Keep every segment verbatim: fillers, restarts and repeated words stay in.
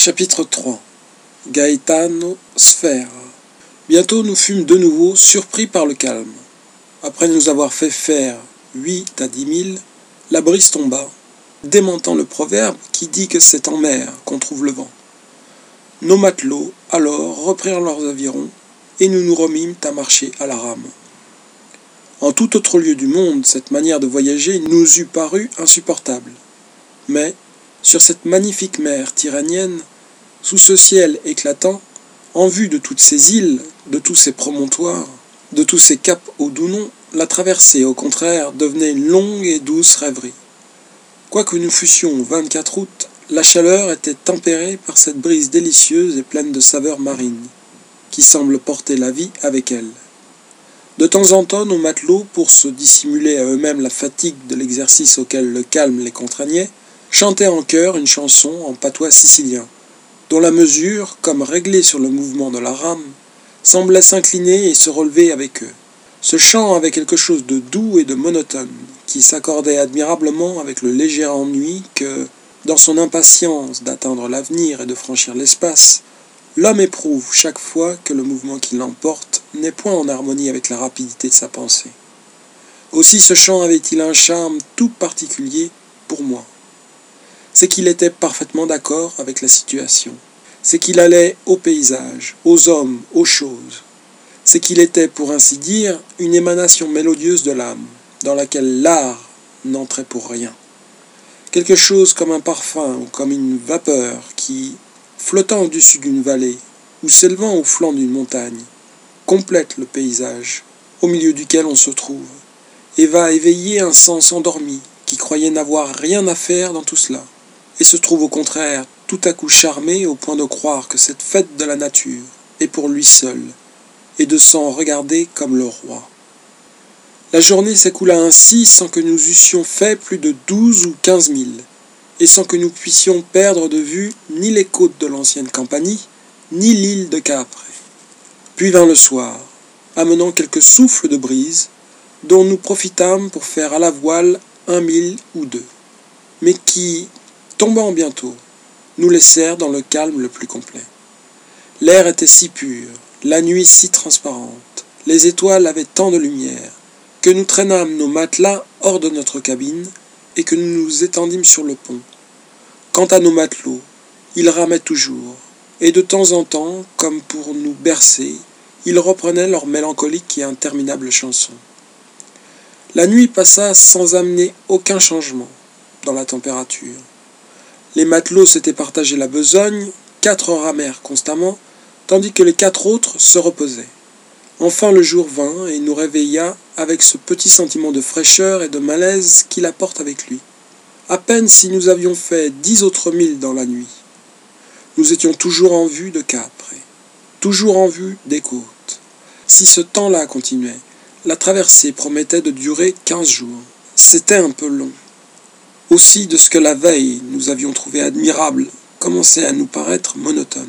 Chapitre trois. Gaetano Sfera. Bientôt nous fûmes de nouveau surpris par le calme. Après nous avoir fait faire huit à dix milles, la brise tomba, démentant le proverbe qui dit que c'est en mer qu'on trouve le vent. Nos matelots, alors, reprirent leurs avirons, et nous nous remîmes à marcher à la rame. En tout autre lieu du monde, cette manière de voyager nous eût paru insupportable. Mais, sur cette magnifique mer tyrannienne, sous ce ciel éclatant, en vue de toutes ces îles, de tous ces promontoires, de tous ces caps au doux nom, la traversée, au contraire, devenait une longue et douce rêverie. Quoique nous fussions au vingt-quatre août, la chaleur était tempérée par cette brise délicieuse et pleine de saveurs marines, qui semble porter la vie avec elle. De temps en temps, nos matelots, pour se dissimuler à eux-mêmes la fatigue de l'exercice auquel le calme les contraignait, chantaient en chœur une chanson en patois sicilien, dont la mesure, comme réglée sur le mouvement de la rame, semblait s'incliner et se relever avec eux. Ce chant avait quelque chose de doux et de monotone, qui s'accordait admirablement avec le léger ennui que, dans son impatience d'atteindre l'avenir et de franchir l'espace, l'homme éprouve chaque fois que le mouvement qui l'emporte n'est point en harmonie avec la rapidité de sa pensée. Aussi ce chant avait-il un charme tout particulier pour moi. C'est qu'il était parfaitement d'accord avec la situation. C'est qu'il allait au paysage, aux hommes, aux choses. C'est qu'il était, pour ainsi dire, une émanation mélodieuse de l'âme, dans laquelle l'art n'entrait pour rien. Quelque chose comme un parfum ou comme une vapeur qui, flottant au-dessus d'une vallée ou s'élevant au flanc d'une montagne, complète le paysage au milieu duquel on se trouve et va éveiller un sens endormi qui croyait n'avoir rien à faire dans tout cela et se trouve au contraire tout à coup charmé au point de croire que cette fête de la nature est pour lui seul et de s'en regarder comme le roi. La journée s'écoula ainsi sans que nous eussions fait plus de douze ou quinze milles, et sans que nous puissions perdre de vue ni les côtes de l'ancienne Campanie, ni l'île de Capre. Puis vint le soir, amenant quelques souffles de brise, dont nous profitâmes pour faire à la voile un mille ou deux, mais qui, tombant bientôt, nous laissèrent dans le calme le plus complet. L'air était si pur, la nuit si transparente, les étoiles avaient tant de lumière, que nous traînâmes nos matelas hors de notre cabine et que nous nous étendîmes sur le pont. Quant à nos matelots, ils ramaient toujours, et de temps en temps, comme pour nous bercer, ils reprenaient leur mélancolique et interminable chanson. La nuit passa sans amener aucun changement dans la température. Les matelots s'étaient partagé la besogne, quatre ramèrent constamment, tandis que les quatre autres se reposaient. Enfin le jour vint et nous réveilla avec ce petit sentiment de fraîcheur et de malaise qu'il apporte avec lui. À peine si nous avions fait dix autres milles dans la nuit. Nous étions toujours en vue de Capre, toujours en vue des côtes. Si ce temps-là continuait, la traversée promettait de durer quinze jours. C'était un peu long. Aussi de ce que la veille nous avions trouvé admirable commençait à nous paraître monotone.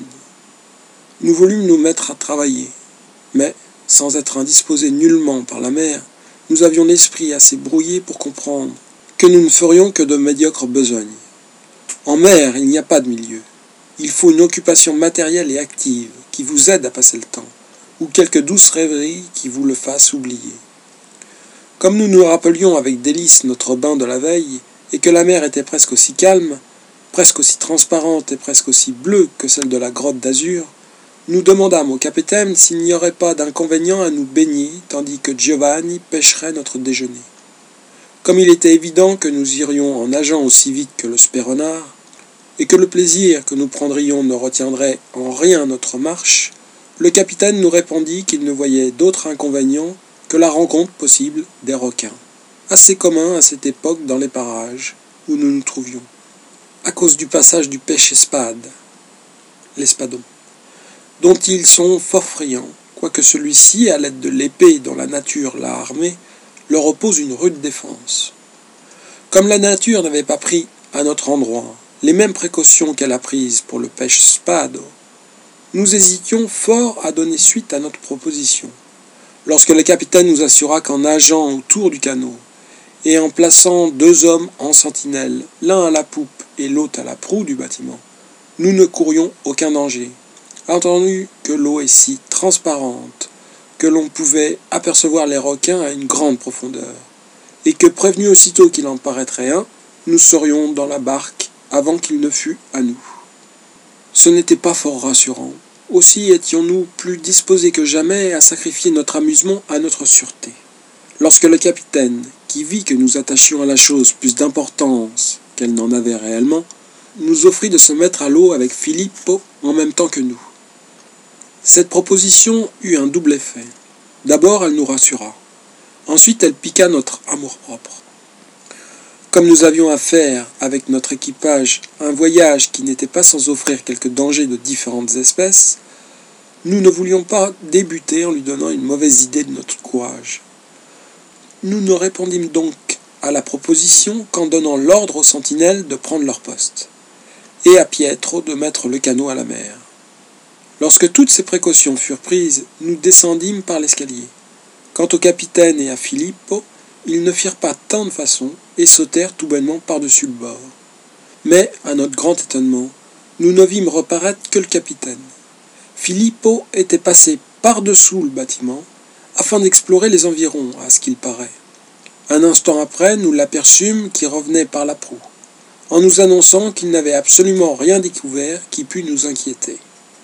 Nous voulûmes nous mettre à travailler, mais, sans être indisposés nullement par la mer, nous avions l'esprit assez brouillé pour comprendre que nous ne ferions que de médiocres besognes. En mer, il n'y a pas de milieu. Il faut une occupation matérielle et active qui vous aide à passer le temps, ou quelque douce rêverie qui vous le fasse oublier. Comme nous nous rappelions avec délice notre bain de la veille, et que la mer était presque aussi calme, presque aussi transparente et presque aussi bleue que celle de la grotte d'Azur, nous demandâmes au capitaine s'il n'y aurait pas d'inconvénient à nous baigner tandis que Giovanni pêcherait notre déjeuner. Comme il était évident que nous irions en nageant aussi vite que le spéronard, et que le plaisir que nous prendrions ne retiendrait en rien notre marche, le capitaine nous répondit qu'il ne voyait d'autre inconvénient que la rencontre possible des requins, assez commun à cette époque dans les parages où nous nous trouvions, à cause du passage du pêche-espade, l'espadon, dont ils sont fort friands, quoique celui-ci, à l'aide de l'épée dont la nature l'a armé, leur oppose une rude défense. Comme la nature n'avait pas pris, à notre endroit, les mêmes précautions qu'elle a prises pour le pêche-spade, nous hésitions fort à donner suite à notre proposition, lorsque le capitaine nous assura qu'en nageant autour du canot, et en plaçant deux hommes en sentinelle, l'un à la poupe et l'autre à la proue du bâtiment, Nous ne courions aucun danger, entendu que l'eau est si transparente que l'on pouvait apercevoir les requins à une grande profondeur, et que prévenus aussitôt qu'il en paraîtrait un, nous serions dans la barque avant qu'il ne fût à nous. Ce n'était pas fort rassurant. Aussi étions-nous plus disposés que jamais à sacrifier notre amusement à notre sûreté. Lorsque le capitaine, qui vit que nous attachions à la chose plus d'importance qu'elle n'en avait réellement, nous offrit de se mettre à l'eau avec Filippo en même temps que nous. Cette proposition eut un double effet. D'abord, elle nous rassura. Ensuite, elle piqua notre amour-propre. Comme nous avions à faire avec notre équipage un voyage qui n'était pas sans offrir quelques dangers de différentes espèces, nous ne voulions pas débuter en lui donnant une mauvaise idée de notre courage. Nous ne répondîmes donc à la proposition qu'en donnant l'ordre aux sentinelles de prendre leur poste, et à Pietro de mettre le canot à la mer. Lorsque toutes ces précautions furent prises, nous descendîmes par l'escalier. Quant au capitaine et à Filippo, ils ne firent pas tant de façon et sautèrent tout bonnement par-dessus le bord. Mais, à notre grand étonnement, nous ne vîmes reparaître que le capitaine. Filippo était passé par-dessous le bâtiment afin d'explorer les environs, à ce qu'il paraît. Un instant après, nous l'aperçûmes qui revenait par la proue, en nous annonçant qu'il n'avait absolument rien découvert qui pût nous inquiéter.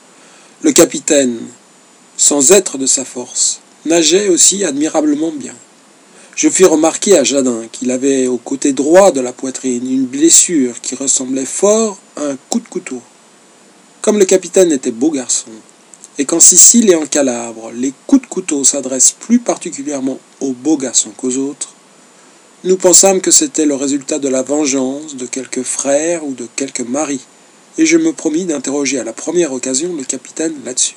Le capitaine, sans être de sa force, nageait aussi admirablement bien. Je fis remarquer à Jadin qu'il avait au côté droit de la poitrine une blessure qui ressemblait fort à un coup de couteau. Comme le capitaine était beau garçon, et qu'en Sicile et en Calabre, les coups de couteau s'adressent plus particulièrement aux beaux garçons qu'aux autres, nous pensâmes que c'était le résultat de la vengeance de quelques frères ou de quelques maris, et je me promis d'interroger à la première occasion le capitaine là-dessus.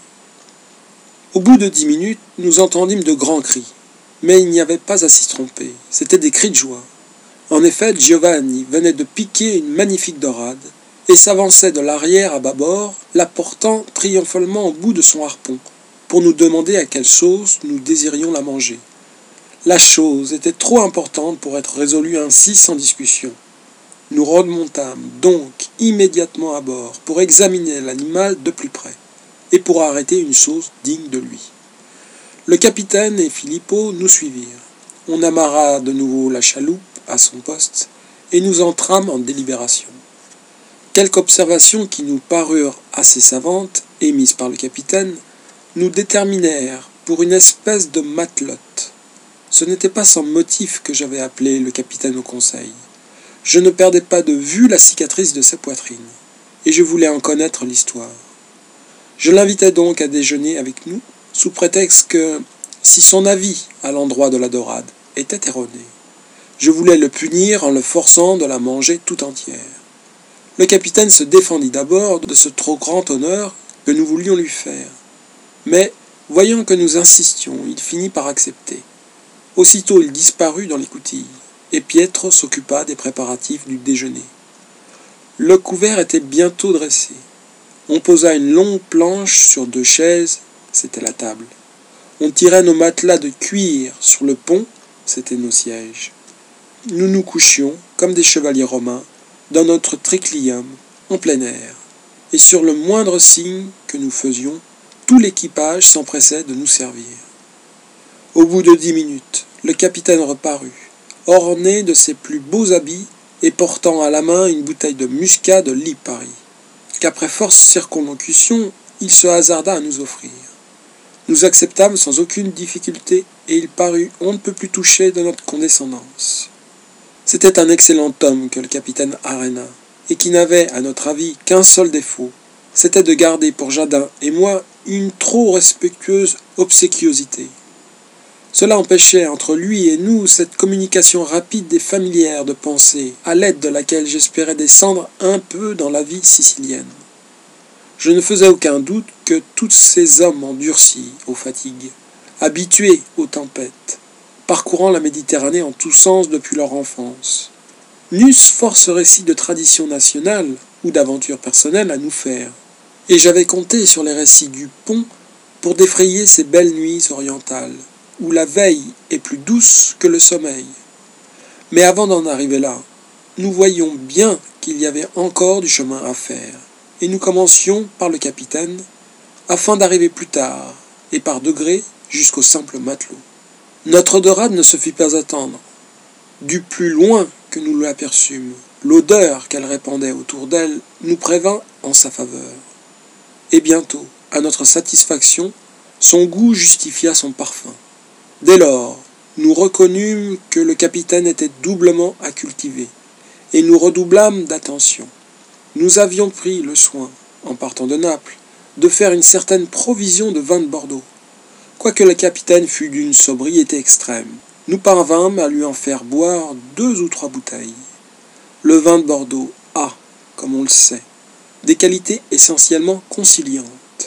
Au bout de dix minutes, nous entendîmes de grands cris, mais il n'y avait pas à s'y tromper, c'étaient des cris de joie. En effet, Giovanni venait de piquer une magnifique dorade, et s'avançait de l'arrière à bâbord, la portant triomphalement au bout de son harpon, pour nous demander à quelle sauce nous désirions la manger. La chose était trop importante pour être résolue ainsi sans discussion. Nous remontâmes donc immédiatement à bord pour examiner l'animal de plus près, et pour arrêter une sauce digne de lui. Le capitaine et Filippo nous suivirent. On amarra de nouveau la chaloupe à son poste, et nous entrâmes en délibération. Quelques observations qui nous parurent assez savantes, émises par le capitaine, nous déterminèrent pour une espèce de matelote. Ce n'était pas sans motif que j'avais appelé le capitaine au conseil. Je ne perdais pas de vue la cicatrice de sa poitrine, et je voulais en connaître l'histoire. Je l'invitai donc à déjeuner avec nous, sous prétexte que, si son avis à l'endroit de la dorade était erroné, je voulais le punir en le forçant de la manger tout entière. Le capitaine se défendit d'abord de ce trop grand honneur que nous voulions lui faire. Mais, voyant que nous insistions, il finit par accepter. Aussitôt il disparut dans l'écoutille, et Pietro s'occupa des préparatifs du déjeuner. Le couvert était bientôt dressé. On posa une longue planche sur deux chaises, c'était la table. On tirait nos matelas de cuir sur le pont, c'étaient nos sièges. Nous nous couchions, comme des chevaliers romains, dans notre triclium, en plein air, et sur le moindre signe que nous faisions, tout l'équipage s'empressait de nous servir. Au bout de dix minutes, le capitaine reparut, orné de ses plus beaux habits et portant à la main une bouteille de muscat de Lipari, qu'après force circonlocution, il se hasarda à nous offrir. Nous acceptâmes sans aucune difficulté, et il parut on ne peut plus touché de notre condescendance. C'était un excellent homme que le capitaine Arena, et qui n'avait, à notre avis, qu'un seul défaut, c'était de garder pour Jadin et moi une trop respectueuse obséquiosité. Cela empêchait entre lui et nous cette communication rapide et familière de pensée, à l'aide de laquelle j'espérais descendre un peu dans la vie sicilienne. Je ne faisais aucun doute que tous ces hommes endurcis aux fatigues, habitués aux tempêtes, parcourant la Méditerranée en tous sens depuis leur enfance, n'eussent force récits de tradition nationale ou d'aventure personnelle à nous faire, et j'avais compté sur les récits du pont pour défrayer ces belles nuits orientales, où la veille est plus douce que le sommeil. Mais avant d'en arriver là, nous voyions bien qu'il y avait encore du chemin à faire, et nous commencions par le capitaine, afin d'arriver plus tard, et par degrés, jusqu'au simple matelot. Notre dorade ne se fit pas attendre. Du plus loin que nous l'aperçûmes, l'odeur qu'elle répandait autour d'elle nous prévint en sa faveur. Et bientôt, à notre satisfaction, son goût justifia son parfum. Dès lors, nous reconnûmes que le capitaine était doublement à cultiver, et nous redoublâmes d'attention. Nous avions pris le soin, en partant de Naples, de faire une certaine provision de vin de Bordeaux. Quoique le capitaine fût d'une sobriété extrême, nous parvînmes à lui en faire boire deux ou trois bouteilles. Le vin de Bordeaux a, comme on le sait, des qualités essentiellement conciliantes.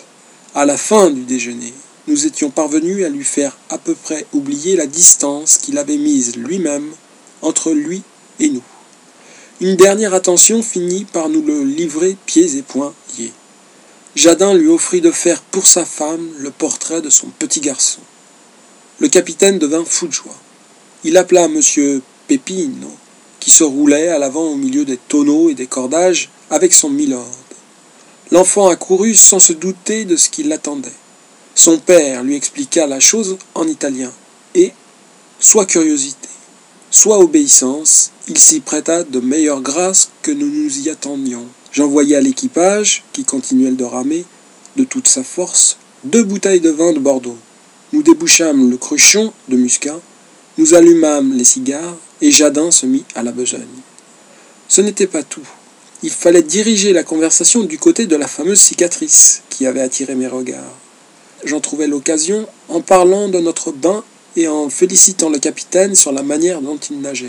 À la fin du déjeuner, nous étions parvenus à lui faire à peu près oublier la distance qu'il avait mise lui-même entre lui et nous. Une dernière attention finit par nous le livrer pieds et poings liés. Jadin lui offrit de faire pour sa femme le portrait de son petit garçon. Le capitaine devint fou de joie. Il appela monsieur Peppino, qui se roulait à l'avant au milieu des tonneaux et des cordages avec son milord. L'enfant accourut sans se douter de ce qui l'attendait. Son père lui expliqua la chose en italien, et, soit curiosité, soit obéissance, il s'y prêta de meilleure grâce que nous nous y attendions. J'envoyai à l'équipage, qui continuait de ramer, de toute sa force, deux bouteilles de vin de Bordeaux. Nous débouchâmes le cruchon de muscat, nous allumâmes les cigares, et Jadin se mit à la besogne. Ce n'était pas tout. Il fallait diriger la conversation du côté de la fameuse cicatrice qui avait attiré mes regards. J'en trouvai l'occasion en parlant de notre bain et en félicitant le capitaine sur la manière dont il nageait.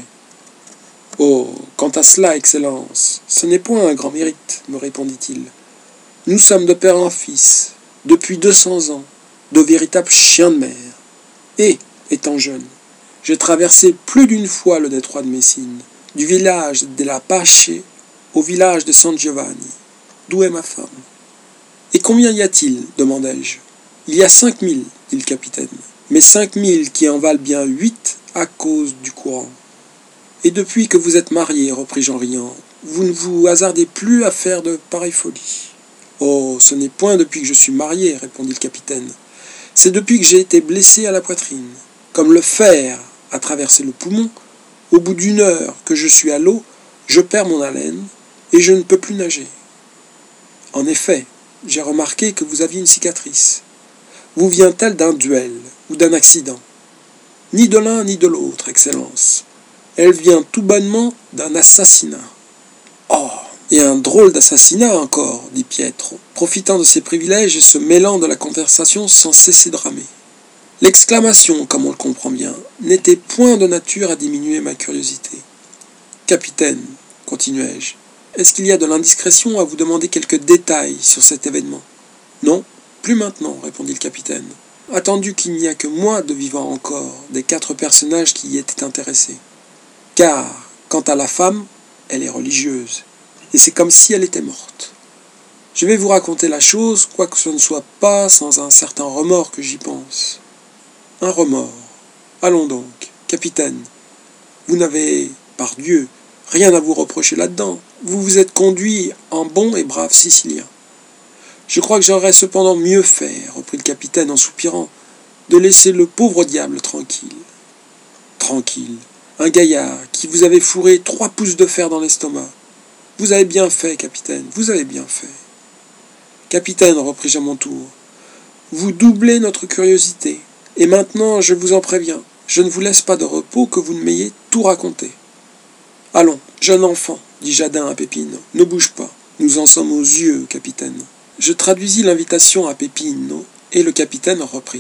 « Oh, quant à cela, Excellence, ce n'est point un grand mérite, me répondit-il. Nous sommes de père en fils, depuis deux cents ans, de véritables chiens de mer. Et, étant jeune, j'ai traversé plus d'une fois le détroit de Messine, du village de la Pace au village de San Giovanni, d'où est ma femme. Et combien y a-t-il ? Demandai-je. Il y a cinq mille, dit le capitaine, mais cinq mille qui en valent bien huit à cause du courant. Et depuis que vous êtes marié, repris-je en riant, vous ne vous hasardez plus à faire de pareilles folies. Oh, ce n'est point depuis que je suis marié, répondit le capitaine. C'est depuis que j'ai été blessé à la poitrine. Comme le fer a traversé le poumon, au bout d'une heure que je suis à l'eau, je perds mon haleine et je ne peux plus nager. En effet, j'ai remarqué que vous aviez une cicatrice. Vous vient-elle d'un duel ou d'un accident? Ni de l'un ni de l'autre, Excellence. Elle vient tout bonnement d'un assassinat. Oh, et un drôle d'assassinat encore, dit Pietro, profitant de ses privilèges et se mêlant de la conversation sans cesser de ramer. L'exclamation, comme on le comprend bien, n'était point de nature à diminuer ma curiosité. Capitaine, continuai-je, est-ce qu'il y a de l'indiscrétion à vous demander quelques détails sur cet événement? Non, plus maintenant, répondit le capitaine, attendu qu'il n'y a que moi de vivant encore des quatre personnages qui y étaient intéressés. Car, quant à la femme, elle est religieuse, et c'est comme si elle était morte. Je vais vous raconter la chose, quoique ce ne soit pas sans un certain remords que j'y pense. Un remords. Allons donc, capitaine. Vous n'avez, par Dieu, rien à vous reprocher là-dedans. Vous vous êtes conduit en bon et brave Sicilien. Je crois que j'aurais cependant mieux fait, reprit le capitaine en soupirant, de laisser le pauvre diable tranquille. Tranquille. Un gaillard qui vous avait fourré trois pouces de fer dans l'estomac. Vous avez bien fait, capitaine, vous avez bien fait. Capitaine, repris-je à mon tour, vous doublez notre curiosité, et maintenant, je vous en préviens, je ne vous laisse pas de repos que vous ne m'ayez tout raconté. Allons, jeune enfant, dit Jadin à Peppino, ne bouge pas, nous en sommes aux yeux, capitaine. Je traduisis l'invitation à Peppino, et le capitaine reprit.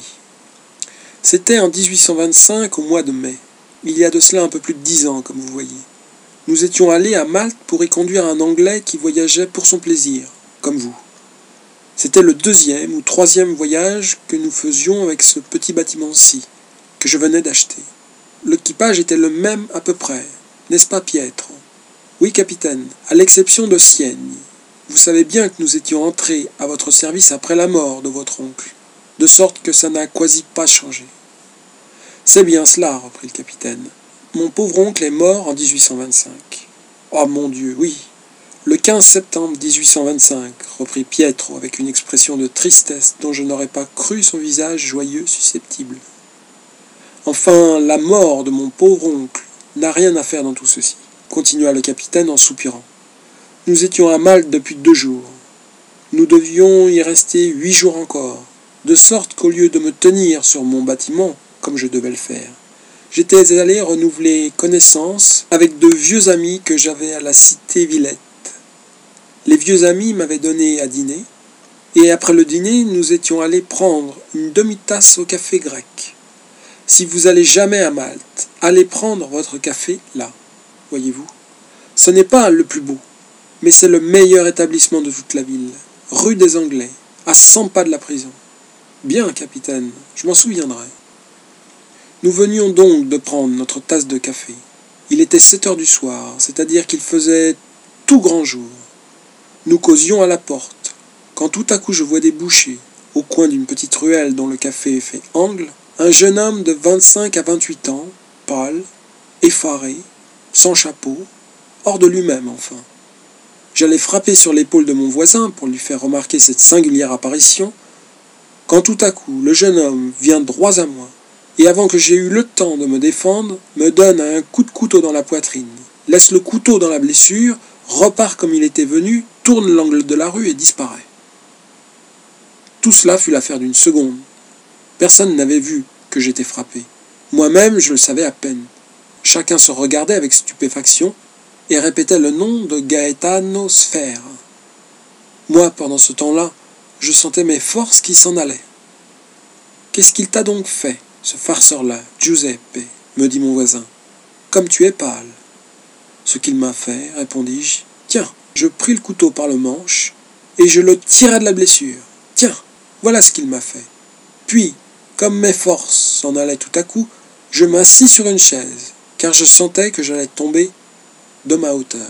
C'était en dix-huit cent vingt-cinq, au mois de mai. Il y a de cela un peu plus de dix ans, comme vous voyez. Nous étions allés à Malte pour y conduire un Anglais qui voyageait pour son plaisir, comme vous. C'était le deuxième ou troisième voyage que nous faisions avec ce petit bâtiment-ci, que je venais d'acheter. L'équipage était le même à peu près, n'est-ce pas, Pietro? Oui, capitaine, à l'exception de Sienne. Vous savez bien que nous étions entrés à votre service après la mort de votre oncle, de sorte que ça n'a quasi pas changé. C'est bien cela, reprit le capitaine. Mon pauvre oncle est mort en dix-huit cent vingt-cinq. Oh mon Dieu, oui. Le quinze septembre mille huit cent vingt-cinq, reprit Pietro avec une expression de tristesse dont je n'aurais pas cru son visage joyeux susceptible. Enfin, la mort de mon pauvre oncle n'a rien à faire dans tout ceci, continua le capitaine en soupirant. Nous étions à Malte depuis deux jours. Nous devions y rester huit jours encore, de sorte qu'au lieu de me tenir sur mon bâtiment, comme je devais le faire, j'étais allé renouveler connaissance avec de vieux amis que j'avais à la cité Villette. Les vieux amis m'avaient donné à dîner, et après le dîner, nous étions allés prendre une demi-tasse au café grec. Si vous allez jamais à Malte, allez prendre votre café là, voyez-vous. Ce n'est pas le plus beau, mais c'est le meilleur établissement de toute la ville, rue des Anglais, à cent pas de la prison. Bien, capitaine, je m'en souviendrai. Nous venions donc de prendre notre tasse de café. Il était sept heures du soir, c'est-à-dire qu'il faisait tout grand jour. Nous causions à la porte, quand tout à coup je vois déboucher, au coin d'une petite ruelle dont le café fait angle, un jeune homme de vingt-cinq à vingt-huit ans, pâle, effaré, sans chapeau, hors de lui-même enfin. J'allais frapper sur l'épaule de mon voisin pour lui faire remarquer cette singulière apparition, quand tout à coup le jeune homme vient droit à moi, et avant que j'aie eu le temps de me défendre, me donne un coup de couteau dans la poitrine, laisse le couteau dans la blessure, repart comme il était venu, tourne l'angle de la rue et disparaît. Tout cela fut l'affaire d'une seconde. Personne n'avait vu que j'étais frappé. Moi-même, je le savais à peine. Chacun se regardait avec stupéfaction et répétait le nom de Gaetano Sfera. Moi, pendant ce temps-là, je sentais mes forces qui s'en allaient. « Qu'est-ce qu'il t'a donc fait, ce farceur-là, Giuseppe ?» me dit mon voisin. « Comme tu es pâle. » Ce qu'il m'a fait, répondis-je. Tiens, je pris le couteau par le manche et je le tirai de la blessure. Tiens, voilà ce qu'il m'a fait. Puis, comme mes forces s'en allaient tout à coup, je m'assis sur une chaise, car je sentais que j'allais tomber de ma hauteur.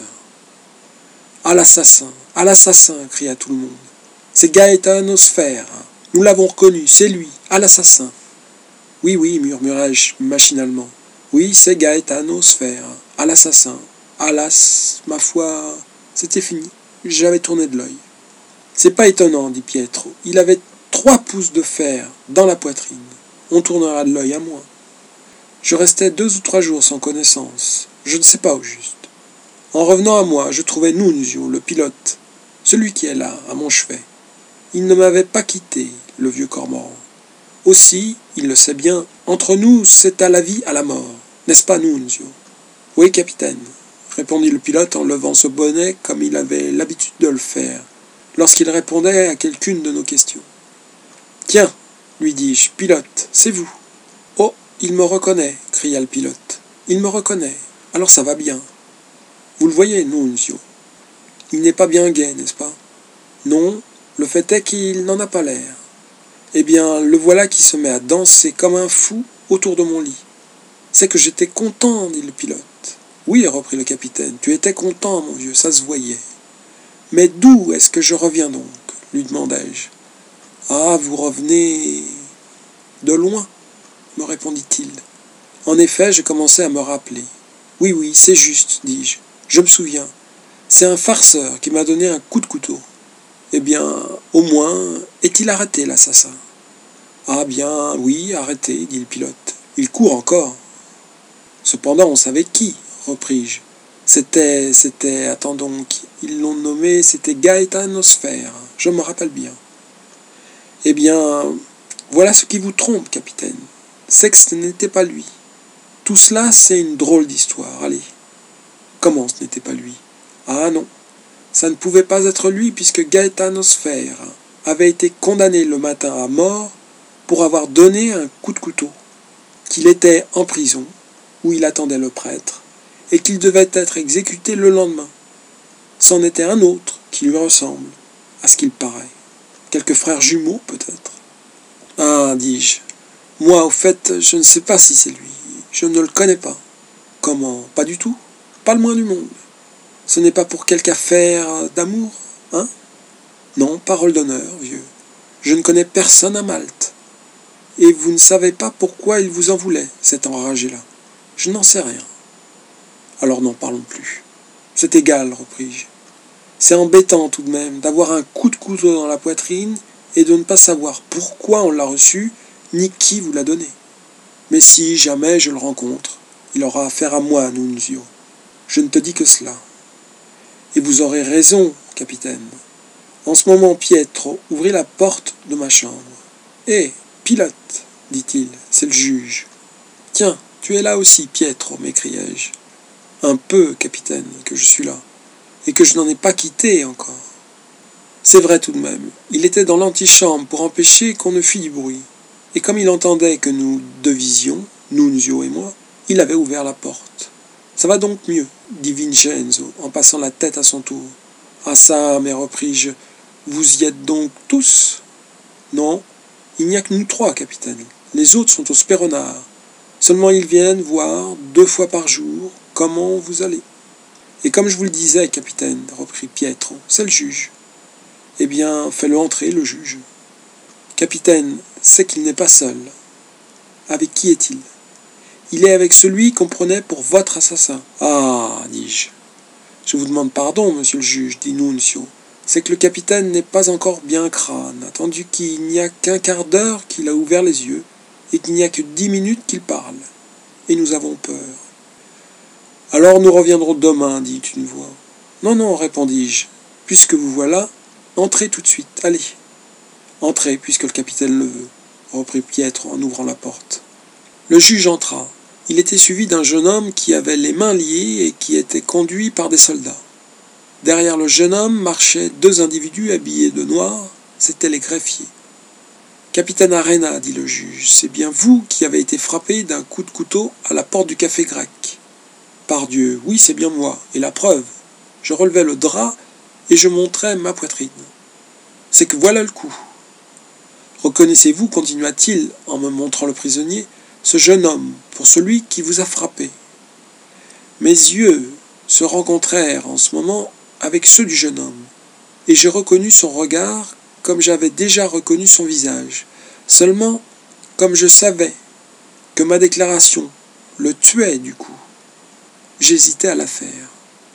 « À l'assassin, à l'assassin !» cria tout le monde. « C'est Gaetano Sfera. Nous l'avons reconnu, c'est lui, à l'assassin. »« Oui, oui, murmurai-je machinalement. Oui, c'est Gaetano Sfera, à l'assassin. Alas, ma foi, c'était fini. J'avais tourné de l'œil. »« C'est pas étonnant, dit Pietro. Il avait trois pouces de fer dans la poitrine. On tournera de l'œil à moins. » Je restais deux ou trois jours sans connaissance. Je ne sais pas au juste. En revenant à moi, je trouvais Nunzio, le pilote, celui qui est là, à mon chevet. Il ne m'avait pas quitté, le vieux cormoran. Aussi, il le sait bien, entre nous, c'est à la vie, à la mort. N'est-ce pas, Nunzio ? Oui, capitaine, répondit le pilote en levant ce bonnet comme il avait l'habitude de le faire, lorsqu'il répondait à quelqu'une de nos questions. Tiens, lui dis-je, pilote, c'est vous. Oh, il me reconnaît, cria le pilote. Il me reconnaît, alors ça va bien. Vous le voyez, Nunzio. Il n'est pas bien gai, n'est-ce pas ? Non, le fait est qu'il n'en a pas l'air. Eh bien, le voilà qui se met à danser comme un fou autour de mon lit. C'est que j'étais content, dit le pilote. Oui, reprit le capitaine, tu étais content, mon vieux, ça se voyait. Mais d'où est-ce que je reviens donc ? Lui demandai-je. Ah, vous revenez de loin, me répondit-il. En effet, je commençais à me rappeler. Oui, oui, c'est juste, dis-je. Je me souviens. C'est un farceur qui m'a donné un coup de couteau. Eh bien, au moins, est-il arrêté, l'assassin ? Ah bien, oui, arrêté, dit le pilote. Il court encore. Cependant, on savait qui, repris-je. C'était, c'était, attends donc, ils l'ont nommé, c'était Gaetano Sfera, je me rappelle bien. Eh bien, voilà ce qui vous trompe, capitaine. C'est que ce n'était pas lui. Tout cela, c'est une drôle d'histoire, allez. Comment ce n'était pas lui ? Ah non, ça ne pouvait pas être lui puisque Gaetano Sfera avait été condamné le matin à mort pour avoir donné un coup de couteau, qu'il était en prison, où il attendait le prêtre, et qu'il devait être exécuté le lendemain. C'en était un autre qui lui ressemble, à ce qu'il paraît. Quelques frères jumeaux, peut-être. Ah, dis-je, moi, au fait, je ne sais pas si c'est lui. Je ne le connais pas. Comment ? Pas du tout ? Pas le moins du monde. Ce n'est pas pour quelque affaire d'amour, hein ? Non, parole d'honneur, vieux. Je ne connais personne à Malte. Et vous ne savez pas pourquoi il vous en voulait, cet enragé-là. Je n'en sais rien. Alors n'en parlons plus. C'est égal, repris-je. C'est embêtant tout de même d'avoir un coup de couteau dans la poitrine et de ne pas savoir pourquoi on l'a reçu, ni qui vous l'a donné. Mais si jamais je le rencontre, il aura affaire à moi, Nunzio. Je ne te dis que cela. Et vous aurez raison, capitaine. En ce moment, Pietro ouvrit la porte de ma chambre. « Hé, pilote, dit-il, c'est le juge. »« Tiens, tu es là aussi, Pietro, m'écriai-je. »« Un peu, capitaine, que je suis là, et que je n'en ai pas quitté encore. » C'est vrai tout de même, il était dans l'antichambre pour empêcher qu'on ne fît du bruit. Et comme il entendait que nous devisions, Nunzio et moi, il avait ouvert la porte. « Ça va donc mieux, dit Vincenzo, en passant la tête à son tour. »« Ah ça, mais repris-je, vous y êtes donc tous ?»« Non, il n'y a que nous trois, capitaine. Les autres sont au Speronare. Seulement ils viennent voir, deux fois par jour, comment vous allez. »« Et comme je vous le disais, capitaine, reprit Pietro, c'est le juge. »« Eh bien, fais-le entrer, le juge. »« Capitaine, c'est qu'il n'est pas seul. »« Avec qui est-il ? » ?»« Il est avec celui qu'on prenait pour votre assassin. »« Ah, dis-je. »« Je vous demande pardon, monsieur le juge, dit Nunzio. C'est que le capitaine n'est pas encore bien crâne, attendu qu'il n'y a qu'un quart d'heure qu'il a ouvert les yeux, et qu'il n'y a que dix minutes qu'il parle. Et nous avons peur. »« Alors nous reviendrons demain, dit une voix. »« Non, non, répondis-je, puisque vous voilà, entrez tout de suite, allez. »« Entrez, puisque le capitaine le veut, reprit Pietro en ouvrant la porte. Le juge entra. Il était suivi d'un jeune homme qui avait les mains liées et qui était conduit par des soldats. Derrière le jeune homme marchaient deux individus habillés de noir, c'étaient les greffiers. « Capitaine Arena, dit le juge, c'est bien vous qui avez été frappé d'un coup de couteau à la porte du café grec. »« Pardieu, oui, c'est bien moi, et la preuve. Je relevais le drap et je montrais ma poitrine. C'est que voilà le coup. Reconnaissez-vous, continua-t-il en me montrant le prisonnier, ce jeune homme pour celui qui vous a frappé. Mes yeux se rencontrèrent en ce moment avec ceux du jeune homme, et je reconnus son regard comme j'avais déjà reconnu son visage. Seulement, comme je savais que ma déclaration le tuait du coup, j'hésitais à la faire.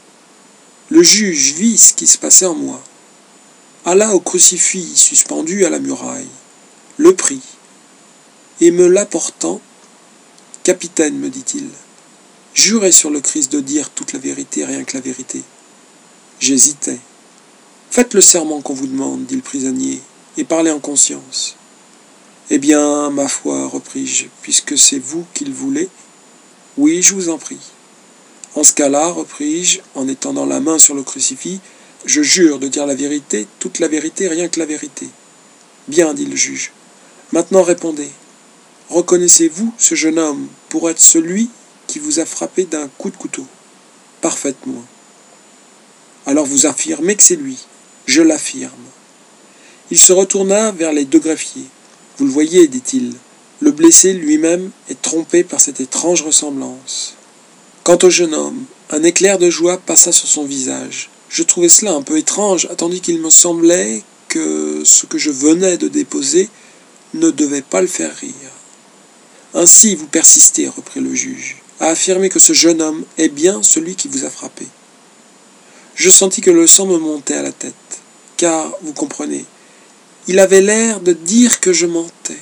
Le juge vit ce qui se passait en moi, alla au crucifix suspendu à la muraille, le prit, et me l'apportant, « Capitaine, me dit-il, jurez sur le Christ de dire toute la vérité, rien que la vérité. » J'hésitais. « Faites le serment qu'on vous demande, dit le prisonnier, et parlez en conscience. »« Eh bien, ma foi, repris-je, puisque c'est vous qui le voulez, oui, je vous en prie. En ce cas-là, repris-je, en étendant la main sur le crucifix, je jure de dire la vérité, toute la vérité, rien que la vérité. »« Bien, dit le juge. Maintenant répondez. Reconnaissez-vous ce jeune homme pour être celui qui vous a frappé d'un coup de couteau ? » ?»« Parfaitement. »« Alors vous affirmez que c'est lui ? » ?»« Je l'affirme. » Il se retourna vers les deux greffiers. « Vous le voyez, dit-il, le blessé lui-même est trompé par cette étrange ressemblance. Quant au jeune homme, un éclair de joie passa sur son visage. Je trouvais cela un peu étrange, tandis qu'il me semblait que ce que je venais de déposer ne devait pas le faire rire. « Ainsi vous persistez, reprit le juge, à affirmer que ce jeune homme est bien celui qui vous a frappé. » Je sentis que le sang me montait à la tête, car, vous comprenez, il avait l'air de dire que je mentais.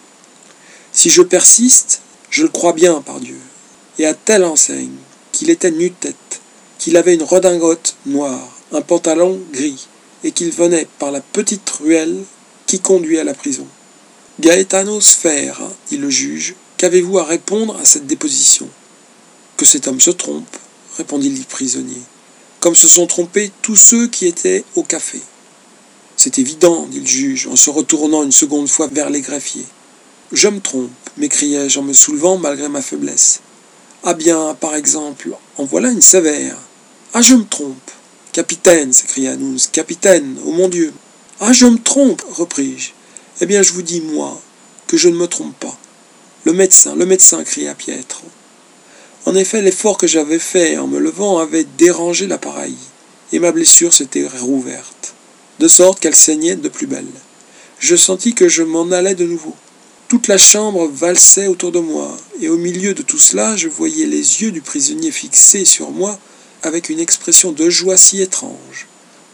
Si je persiste, je le crois bien, pardieu, et à telle enseigne qu'il était nu-tête, qu'il avait une redingote noire, un pantalon gris, et qu'il venait par la petite ruelle qui conduit à la prison. « Gaetano Sfera, dit le juge, qu'avez-vous à répondre à cette déposition ? » ?»« Que cet homme se trompe, répondit le prisonnier, comme se sont trompés tous ceux qui étaient au café. »« C'est évident, dit le juge, en se retournant une seconde fois vers les greffiers. »« Je me trompe, m'écriai-je en me soulevant malgré ma faiblesse. »« Ah bien, par exemple, en voilà une sévère. »« Ah, je me trompe. »« Capitaine, s'écria Nunz, capitaine, oh mon Dieu !»« Ah, je me trompe, repris-je. »« Eh bien, je vous dis, moi, que je ne me trompe pas. »« Le médecin, le médecin, cria Pietro. En effet, l'effort que j'avais fait en me levant avait dérangé l'appareil, et ma blessure s'était rouverte, de sorte qu'elle saignait de plus belle. Je sentis que je m'en allais de nouveau. Toute la chambre valsait autour de moi, et au milieu de tout cela, je voyais les yeux du prisonnier fixés sur moi avec une expression de joie si étrange,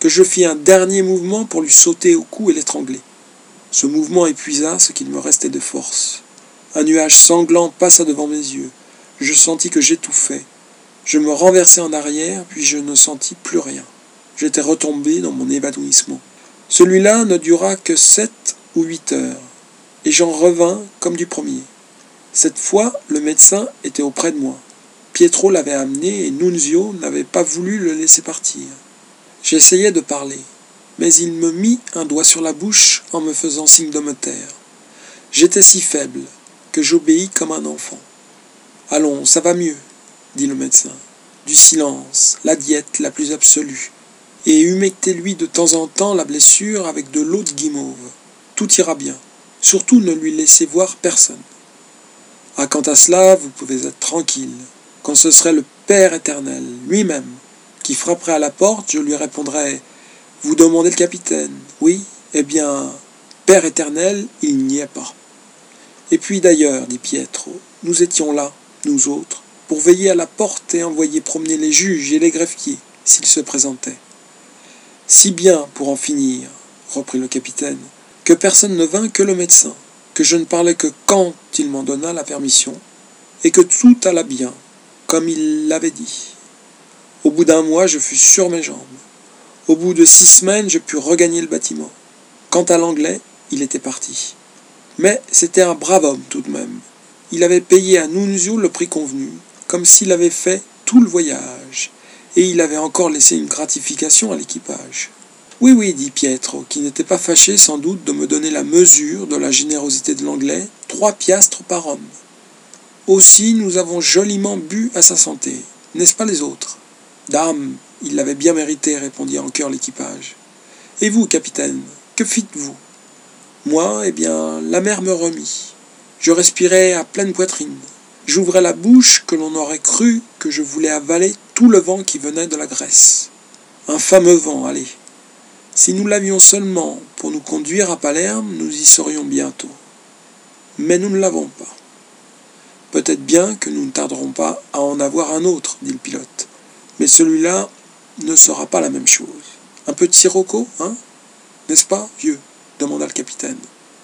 que je fis un dernier mouvement pour lui sauter au cou et l'étrangler. Ce mouvement épuisa ce qu'il me restait de force. Un nuage sanglant passa devant mes yeux. Je sentis que j'étouffais. Je me renversai en arrière, puis je ne sentis plus rien. J'étais retombé dans mon évanouissement. Celui-là ne dura que sept ou huit heures, et j'en revins comme du premier. Cette fois, le médecin était auprès de moi. Pietro l'avait amené et Nunzio n'avait pas voulu le laisser partir. J'essayai de parler, mais il me mit un doigt sur la bouche en me faisant signe de me taire. J'étais si faible que j'obéis comme un enfant. « Allons, ça va mieux, » dit le médecin. « Du silence, la diète la plus absolue. Et humectez-lui de temps en temps la blessure avec de l'eau de guimauve. Tout ira bien. Surtout ne lui laissez voir personne. Ah, quant à cela, vous pouvez être tranquille. Quand ce serait le Père éternel, lui-même, qui frapperait à la porte, je lui répondrais « Vous demandez le capitaine ? Oui ? Eh bien, Père éternel, il n'y est pas. » Et puis d'ailleurs, dit Pietro, nous étions là, nous autres, pour veiller à la porte et envoyer promener les juges et les greffiers, s'ils se présentaient. Si bien, pour en finir, reprit le capitaine, que personne ne vint que le médecin, que je ne parlais que quand il m'en donna la permission, et que tout alla bien, comme il l'avait dit. Au bout d'un mois, je fus sur mes jambes. Au bout de six semaines, je pus regagner le bâtiment. Quant à l'anglais, il était parti. Mais c'était un brave homme tout de même. Il avait payé à Nunzio le prix convenu, comme s'il avait fait tout le voyage, et il avait encore laissé une gratification à l'équipage. Oui, oui, dit Pietro, qui n'était pas fâché sans doute de me donner la mesure de la générosité de l'anglais, trois piastres par homme. Aussi, nous avons joliment bu à sa santé, n'est-ce pas les autres ? Dame, il l'avait bien mérité, répondit en chœur l'équipage. Et vous, capitaine, que fîtes-vous ? Moi, eh bien, la mer me remit. Je respirais à pleine poitrine. J'ouvrais la bouche que l'on aurait cru que je voulais avaler tout le vent qui venait de la Grèce. Un fameux vent, allez. Si nous l'avions seulement pour nous conduire à Palerme, nous y serions bientôt. Mais nous ne l'avons pas. Peut-être bien que nous ne tarderons pas à en avoir un autre, dit le pilote. Mais celui-là ne sera pas la même chose. Un peu de sirocco, hein ? N'est-ce pas, vieux ? Demanda le capitaine.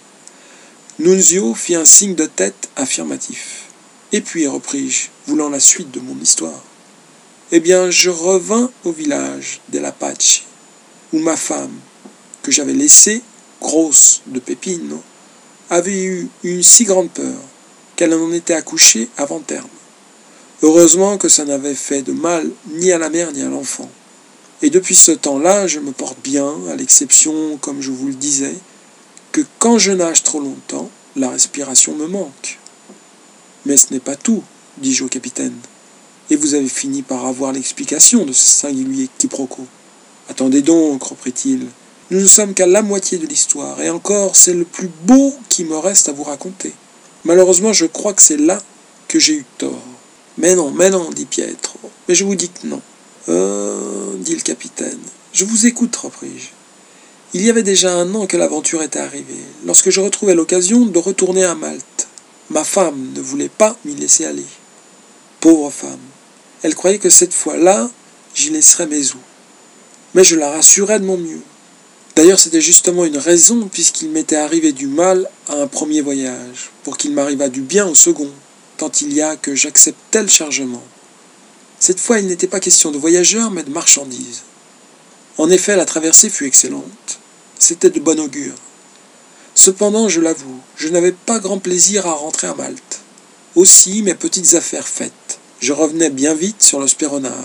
Nunzio fit un signe de tête affirmatif. Et puis, repris-je, voulant la suite de mon histoire, eh bien, je revins au village d'Elapace, où ma femme, que j'avais laissée, grosse de Pépino, avait eu une si grande peur qu'elle en était accouchée avant terme. Heureusement que ça n'avait fait de mal ni à la mère ni à l'enfant. Et depuis ce temps-là, je me porte bien, à l'exception, comme je vous le disais, que quand je nage trop longtemps, la respiration me manque. Mais ce n'est pas tout, dis-je au capitaine. Et vous avez fini par avoir l'explication de ce singulier quiproquo. Attendez donc, reprit-il. Nous ne sommes qu'à la moitié de l'histoire, et encore, c'est le plus beau qui me reste à vous raconter. Malheureusement, je crois que c'est là que j'ai eu tort. Mais non, mais non, dit Pietro. Mais je vous dis que non. Euh, dit le capitaine. Je vous écoute, repris-je. Il y avait déjà un an que l'aventure était arrivée, lorsque je retrouvais l'occasion de retourner à Malte. Ma femme ne voulait pas m'y laisser aller. Pauvre femme. Elle croyait que cette fois-là, j'y laisserais mes os. Mais je la rassurais de mon mieux. D'ailleurs, c'était justement une raison, puisqu'il m'était arrivé du mal à un premier voyage, pour qu'il m'arrivât du bien au second, tant il y a que j'accepte tel chargement. Cette fois, il n'était pas question de voyageurs, mais de marchandises. En effet, la traversée fut excellente. C'était de bon augure. Cependant, je l'avoue, je n'avais pas grand plaisir à rentrer à Malte. Aussi, mes petites affaires faites, je revenais bien vite sur le Spéronard.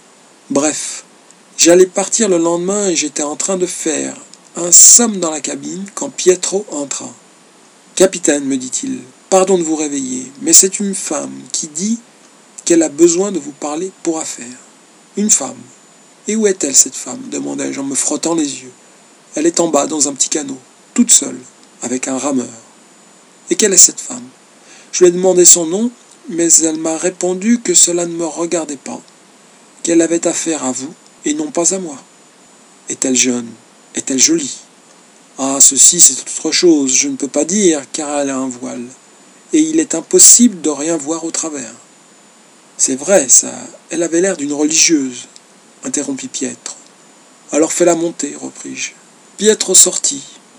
Bref, j'allais partir le lendemain et j'étais en train de faire un somme dans la cabine quand Pietro entra. « Capitaine, me dit-il, pardon de vous réveiller, mais c'est une femme qui dit qu'elle a besoin de vous parler pour affaire. Une femme. Et où est-elle, cette femme ? Demandai-je en me frottant les yeux. Elle est en bas, dans un petit canot, toute seule, avec un rameur. Et quelle est cette femme ? Je lui ai demandé son nom, mais elle m'a répondu que cela ne me regardait pas, qu'elle avait affaire à vous, et non pas à moi. Est-elle jeune ? Est-elle jolie ? Ah, ceci, c'est autre chose, je ne peux pas dire, car elle a un voile, et il est impossible de rien voir au travers. C'est vrai, ça, elle avait l'air d'une religieuse, interrompit Pietro. Alors fais-la monter, repris-je. Pietro sortit.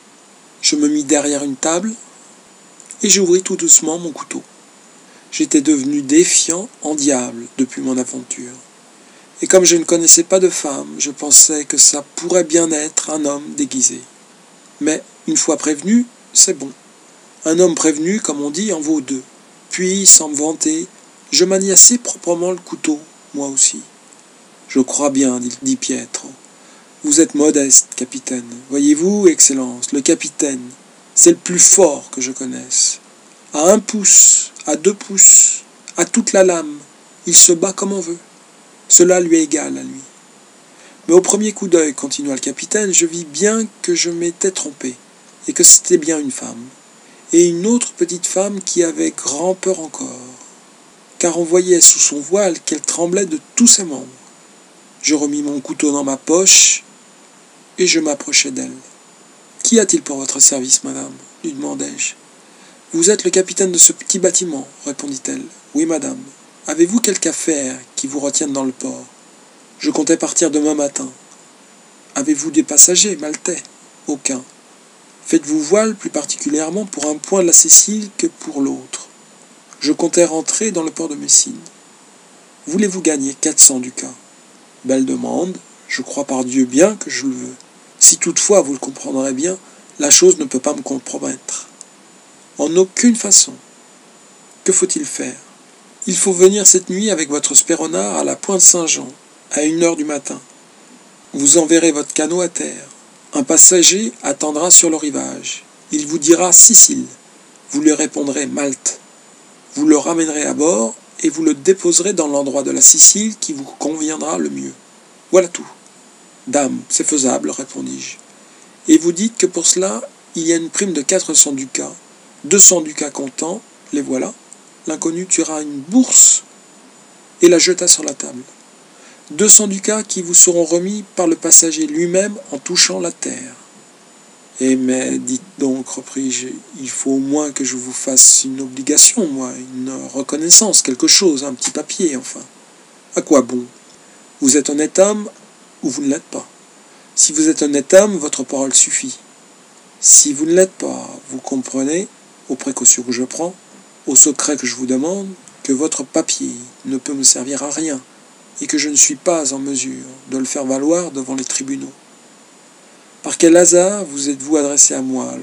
Je me mis derrière une table et j'ouvris tout doucement mon couteau. J'étais devenu défiant en diable depuis mon aventure. Et comme je ne connaissais pas de femme, je pensais que ça pourrait bien être un homme déguisé. Mais, une fois prévenu, c'est bon. Un homme prévenu, comme on dit, en vaut deux. Puis, sans me vanter, je manie assez proprement le couteau, moi aussi. Je crois bien, dit Pietro. Vous êtes modeste, capitaine. Voyez-vous, Excellence, le capitaine, c'est le plus fort que je connaisse. À un pouce, à deux pouces, à toute la lame, il se bat comme on veut. Cela lui est égal à lui. Mais au premier coup d'œil, continua le capitaine, je vis bien que je m'étais trompé, et que c'était bien une femme, et une autre petite femme qui avait grand peur encore, car on voyait sous son voile qu'elle tremblait de tous ses membres. Je remis mon couteau dans ma poche, et je m'approchai d'elle. « Qu'y a-t-il pour votre service, madame ?» lui demandai-je. « Vous êtes le capitaine de ce petit bâtiment, » répondit-elle. « Oui, madame. Avez-vous quelque affaire qui vous retienne dans le port ? Je comptais partir demain matin. » « Avez-vous des passagers maltais ? » ?»« Aucun. »« Faites-vous voile plus particulièrement pour un point de la Sicile que pour l'autre ? » « Je comptais rentrer dans le port de Messine. »« Voulez-vous gagner quatre cents ducats ? » ?»« Belle demande. Je crois par Dieu bien que je le veux. Si toutefois, vous le comprendrez bien, la chose ne peut pas me compromettre. »« En aucune façon. Que faut-il faire ? » ?»« Il faut venir cette nuit avec votre spéronard à la pointe Saint-Jean, à une heure du matin. Vous enverrez votre canot à terre. Un passager attendra sur le rivage. Il vous dira Sicile. Vous lui répondrez Malte. Vous le ramènerez à bord et vous le déposerez dans l'endroit de la Sicile qui vous conviendra le mieux. Voilà tout. Dame, c'est faisable, répondis-je. Et vous dites que pour cela, il y a une prime de quatre cents ducats, deux cents ducats comptant, les voilà. L'inconnu tuera une bourse et la jeta sur la table. deux cents ducats qui vous seront remis par le passager lui-même en touchant la terre. Eh mais, dites donc, repris-je, il faut au moins que je vous fasse une obligation, moi, une reconnaissance, quelque chose, un petit papier, enfin. À quoi bon ? Vous êtes honnête homme ou vous ne l'êtes pas. Si vous êtes honnête homme, votre parole suffit. Si vous ne l'êtes pas, vous comprenez, aux précautions que je prends, au secret que je vous demande, que votre papier ne peut me servir à rien et que je ne suis pas en mesure de le faire valoir devant les tribunaux. Par quel hasard vous êtes-vous adressé à moi alors ?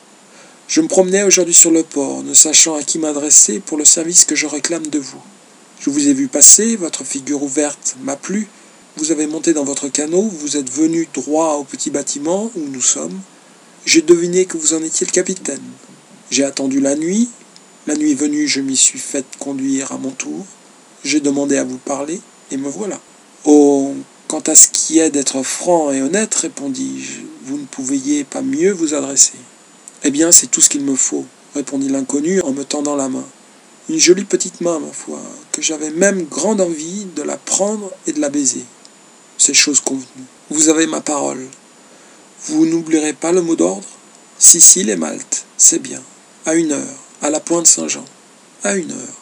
Je me promenais aujourd'hui sur le port, ne sachant à qui m'adresser pour le service que je réclame de vous. Je vous ai vu passer, votre figure ouverte m'a plu, vous avez monté dans votre canot, vous êtes venu droit au petit bâtiment où nous sommes. J'ai deviné que vous en étiez le capitaine. J'ai attendu la nuit, la nuit venue je m'y suis fait conduire à mon tour. J'ai demandé à vous parler, et me voilà. Oh, quant à ce qui est d'être franc et honnête, répondis-je, vous ne pouviez pas mieux vous adresser. Eh bien, c'est tout ce qu'il me faut, répondit l'inconnu en me tendant la main. Une jolie petite main, ma foi, que j'avais même grande envie de la prendre et de la baiser. C'est chose convenue. Vous avez ma parole. Vous n'oublierez pas le mot d'ordre ? Sicile et Malte, c'est bien. À une heure, à la pointe Saint-Jean. À une heure.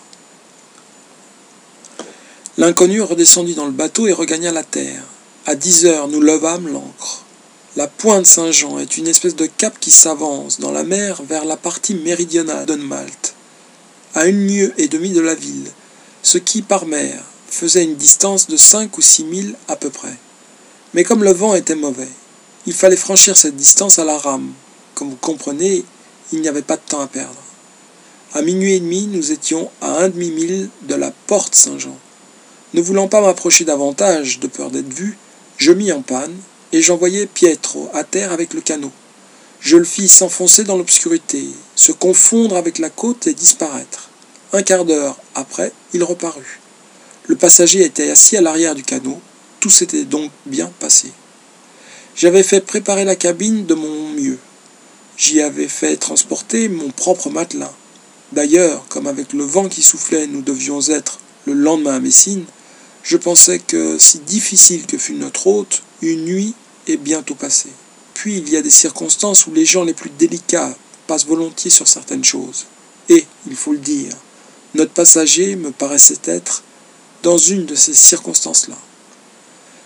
L'inconnu redescendit dans le bateau et regagna la terre. À dix heures, nous levâmes l'ancre. La pointe Saint-Jean est une espèce de cap qui s'avance dans la mer vers la partie méridionale de Malte, à une lieue et demie de la ville, ce qui, par mer, faisait une distance de cinq ou six milles à peu près. Mais comme le vent était mauvais, il fallait franchir cette distance à la rame. Comme vous comprenez, il n'y avait pas de temps à perdre. À minuit et demi, nous étions à un demi-mille de la porte Saint-Jean. Ne voulant pas m'approcher davantage, de peur d'être vu, je mis en panne, et j'envoyai Pietro à terre avec le canot. Je le fis s'enfoncer dans l'obscurité, se confondre avec la côte et disparaître. Un quart d'heure après, il reparut. Le passager était assis à l'arrière du canot, tout s'était donc bien passé. J'avais fait préparer la cabine de mon mieux. J'y avais fait transporter mon propre matelas. D'ailleurs, comme avec le vent qui soufflait, nous devions être le lendemain à Messine, je pensais que, si difficile que fût notre hôte, une nuit est bientôt passée. Puis il y a des circonstances où les gens les plus délicats passent volontiers sur certaines choses. Et, il faut le dire, notre passager me paraissait être dans une de ces circonstances-là.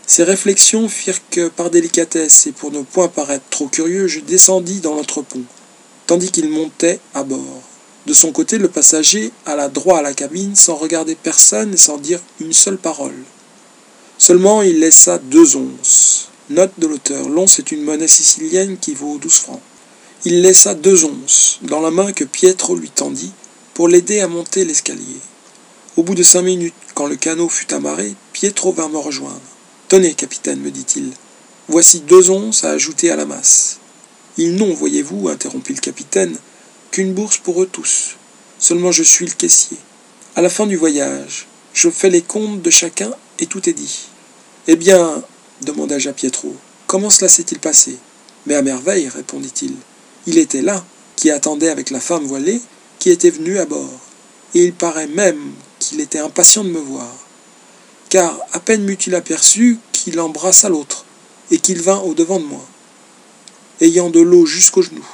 Ces réflexions firent que, par délicatesse et pour ne point paraître trop curieux, je descendis dans l'entrepont, tandis qu'il montait à bord. De son côté, le passager alla droit à la cabine sans regarder personne et sans dire une seule parole. Seulement, il laissa deux onces. Note de l'auteur, l'once est une monnaie sicilienne qui vaut douze francs. Il laissa deux onces dans la main que Pietro lui tendit pour l'aider à monter l'escalier. Au bout de cinq minutes, quand le canot fut amarré, Pietro vint me rejoindre. « Tenez, capitaine, me dit-il, voici deux onces à ajouter à la masse. »« Ils n'ont, voyez-vous, interrompit le capitaine, qu'une bourse pour eux tous. Seulement je suis le caissier. À la fin du voyage, je fais les comptes de chacun et tout est dit. »« Eh bien, demanda-je à Pietro, comment cela s'est-il passé ? » ?»« Mais à merveille, répondit-il. Il était là, qui attendait avec la femme voilée, qui était venue à bord. Et il paraît même qu'il était impatient de me voir. Car à peine m'eut-il aperçu qu'il embrassa l'autre, et qu'il vint au-devant de moi, ayant de l'eau jusqu'aux genoux.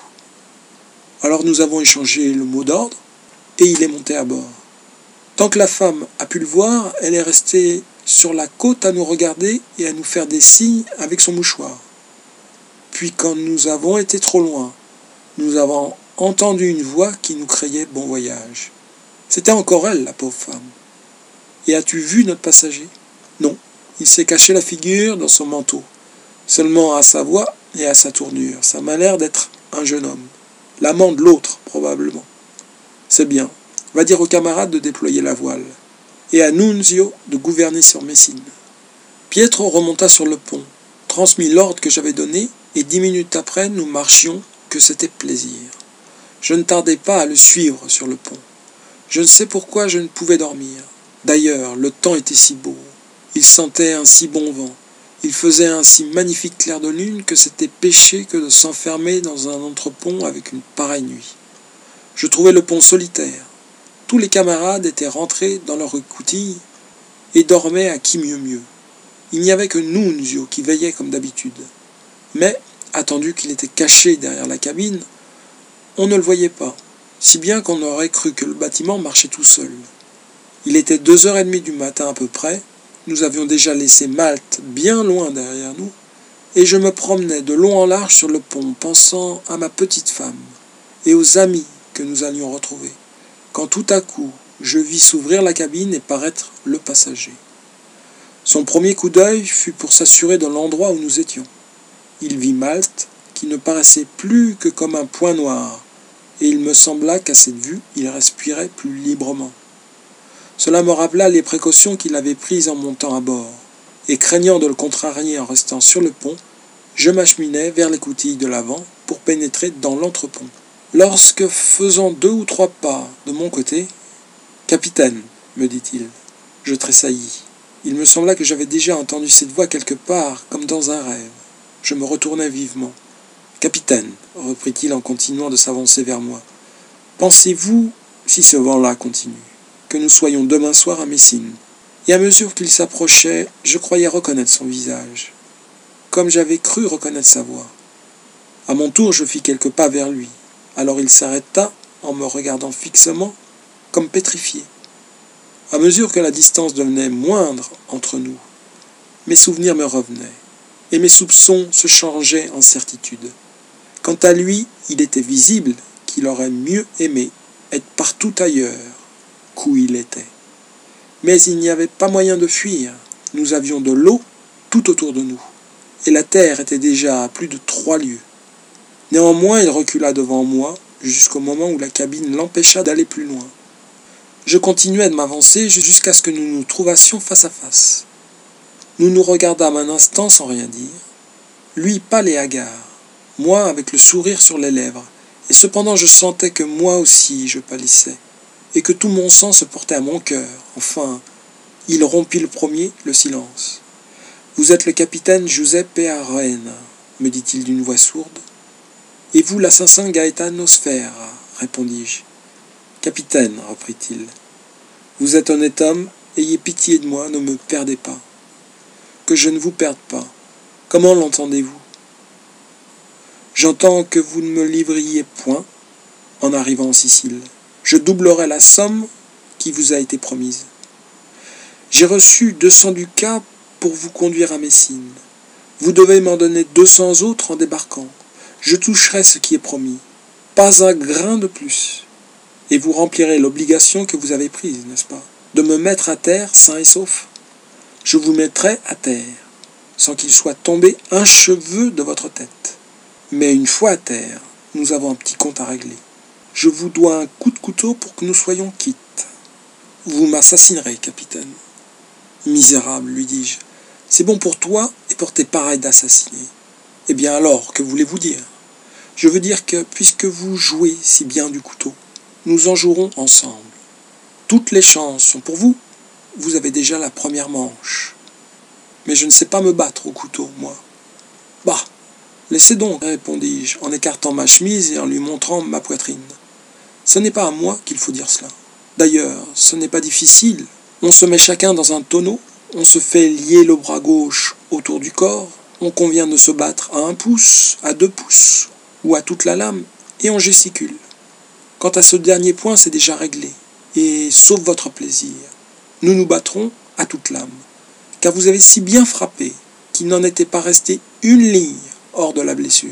Alors nous avons échangé le mot d'ordre, et il est monté à bord. Tant que la femme a pu le voir, elle est restée sur la côte à nous regarder et à nous faire des signes avec son mouchoir. Puis quand nous avons été trop loin, nous avons entendu une voix qui nous criait bon voyage. C'était encore elle, la pauvre femme. Et as-tu vu notre passager ? Non, il s'est caché la figure dans son manteau. Seulement à sa voix et à sa tournure, ça m'a l'air d'être un jeune homme. L'amant de l'autre, probablement. C'est bien. Va dire aux camarades de déployer la voile. Et à Nunzio de gouverner sur Messine. Pietro remonta sur le pont, transmit l'ordre que j'avais donné, et dix minutes après, nous marchions, que c'était plaisir. Je ne tardai pas à le suivre sur le pont. Je ne sais pourquoi je ne pouvais dormir. D'ailleurs, le temps était si beau. Il sentait un si bon vent. Il faisait un si magnifique clair de lune que c'était péché que de s'enfermer dans un entrepont avec une pareille nuit. Je trouvais le pont solitaire. Tous les camarades étaient rentrés dans leur écoutille et dormaient à qui mieux mieux. Il n'y avait que Nunzio qui veillait comme d'habitude. Mais, attendu qu'il était caché derrière la cabine, on ne le voyait pas, si bien qu'on aurait cru que le bâtiment marchait tout seul. Il était deux heures et demie du matin à peu près, nous avions déjà laissé Malte bien loin derrière nous, et je me promenais de long en large sur le pont, pensant à ma petite femme et aux amis que nous allions retrouver, quand tout à coup je vis s'ouvrir la cabine et paraître le passager. Son premier coup d'œil fut pour s'assurer de l'endroit où nous étions. Il vit Malte, qui ne paraissait plus que comme un point noir, et il me sembla qu'à cette vue, il respirait plus librement. Cela me rappela les précautions qu'il avait prises en montant à bord, et craignant de le contrarier en restant sur le pont, je m'acheminai vers l'écoutille de l'avant pour pénétrer dans l'entrepont. Lorsque, faisant deux ou trois pas de mon côté, « Capitaine, me dit-il. » Je tressaillis. Il me sembla que j'avais déjà entendu cette voix quelque part, comme dans un rêve. Je me retournai vivement. « Capitaine, reprit-il en continuant de s'avancer vers moi, pensez-vous, si ce vent-là continue, que nous soyons demain soir à Messine ? » Et à mesure qu'il s'approchait, je croyais reconnaître son visage, comme j'avais cru reconnaître sa voix. À mon tour, je fis quelques pas vers lui. Alors il s'arrêta en me regardant fixement, comme pétrifié. À mesure que la distance devenait moindre entre nous, mes souvenirs me revenaient, et mes soupçons se changeaient en certitude. Quant à lui, il était visible qu'il aurait mieux aimé être partout ailleurs qu'où il était. Mais il n'y avait pas moyen de fuir. Nous avions de l'eau tout autour de nous, et la terre était déjà à plus de trois lieues. Néanmoins, il recula devant moi jusqu'au moment où la cabine l'empêcha d'aller plus loin. Je continuai de m'avancer jusqu'à ce que nous nous trouvassions face à face. Nous nous regardâmes un instant sans rien dire, lui pâle et hagard, moi avec le sourire sur les lèvres, et cependant je sentais que moi aussi je pâlissais, et que tout mon sang se portait à mon cœur. Enfin, il rompit le premier le silence. « Vous êtes le capitaine Giuseppe Arena, me dit-il d'une voix sourde. « Et vous l'assassin Gaetano Sfera, répondis-je. « Capitaine, reprit-il, vous êtes honnête homme, ayez pitié de moi, ne me perdez pas. »« Que je ne vous perde pas. Comment l'entendez-vous ? » ?»« J'entends que vous ne me livriez point en arrivant en Sicile. Je doublerai la somme qui vous a été promise. J'ai reçu deux cents ducats pour vous conduire à Messine. Vous devez m'en donner deux cents autres en débarquant. Je toucherai ce qui est promis. Pas un grain de plus. Et vous remplirez l'obligation que vous avez prise, n'est-ce pas? De me mettre à terre sain et sauf. Je vous mettrai à terre, sans qu'il soit tombé un cheveu de votre tête. Mais une fois à terre, nous avons un petit compte à régler. Je vous dois un coup de couteau pour que nous soyons quittes. Vous m'assassinerez, capitaine. Misérable, lui dis-je. C'est bon pour toi et pour tes pareils d'assassiner. Eh bien alors, que voulez-vous dire? Je veux dire que, puisque vous jouez si bien du couteau, nous en jouerons ensemble. Toutes les chances sont pour vous. Vous avez déjà la première manche. Mais je ne sais pas me battre au couteau, moi. Bah, laissez donc, répondis-je, en écartant ma chemise et en lui montrant ma poitrine. Ce n'est pas à moi qu'il faut dire cela. D'ailleurs, ce n'est pas difficile. On se met chacun dans un tonneau, on se fait lier le bras gauche autour du corps, on convient de se battre à un pouce, à deux pouces, ou à toute la lame, et on gesticule. Quant à ce dernier point, c'est déjà réglé, et sauf votre plaisir, nous nous battrons à toute lame, car vous avez si bien frappé qu'il n'en était pas resté une ligne hors de la blessure.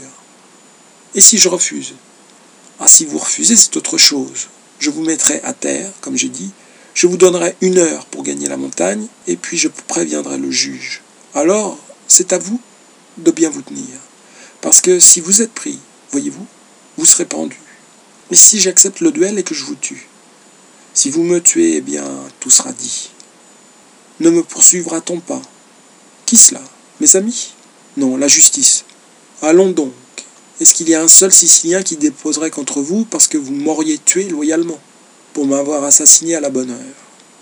Et si je refuse? Ah, si vous refusez, c'est autre chose. Je vous mettrai à terre, comme j'ai dit, je vous donnerai une heure pour gagner la montagne, et puis je préviendrai le juge. Alors, c'est à vous de bien vous tenir, parce que si vous êtes pris, voyez-vous, vous serez pendu. Et si j'accepte le duel et que je vous tue? Si vous me tuez, eh bien, tout sera dit. Ne me poursuivra-t-on pas? Qui cela? Mes amis? Non, la justice. Allons donc. Est-ce qu'il y a un seul Sicilien qui déposerait contre vous parce que vous m'auriez tué loyalement, pour m'avoir assassiné à la bonne heure?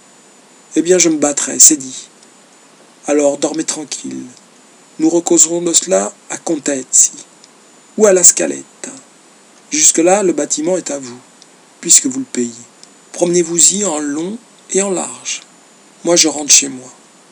Eh bien, je me battrai, c'est dit. Alors, dormez tranquille. Nous recauserons de cela à Contezzi, ou à la Scaletta. Jusque-là, le bâtiment est à vous, puisque vous le payez. Promenez-vous-y en long et en large. Moi, je rentre chez moi.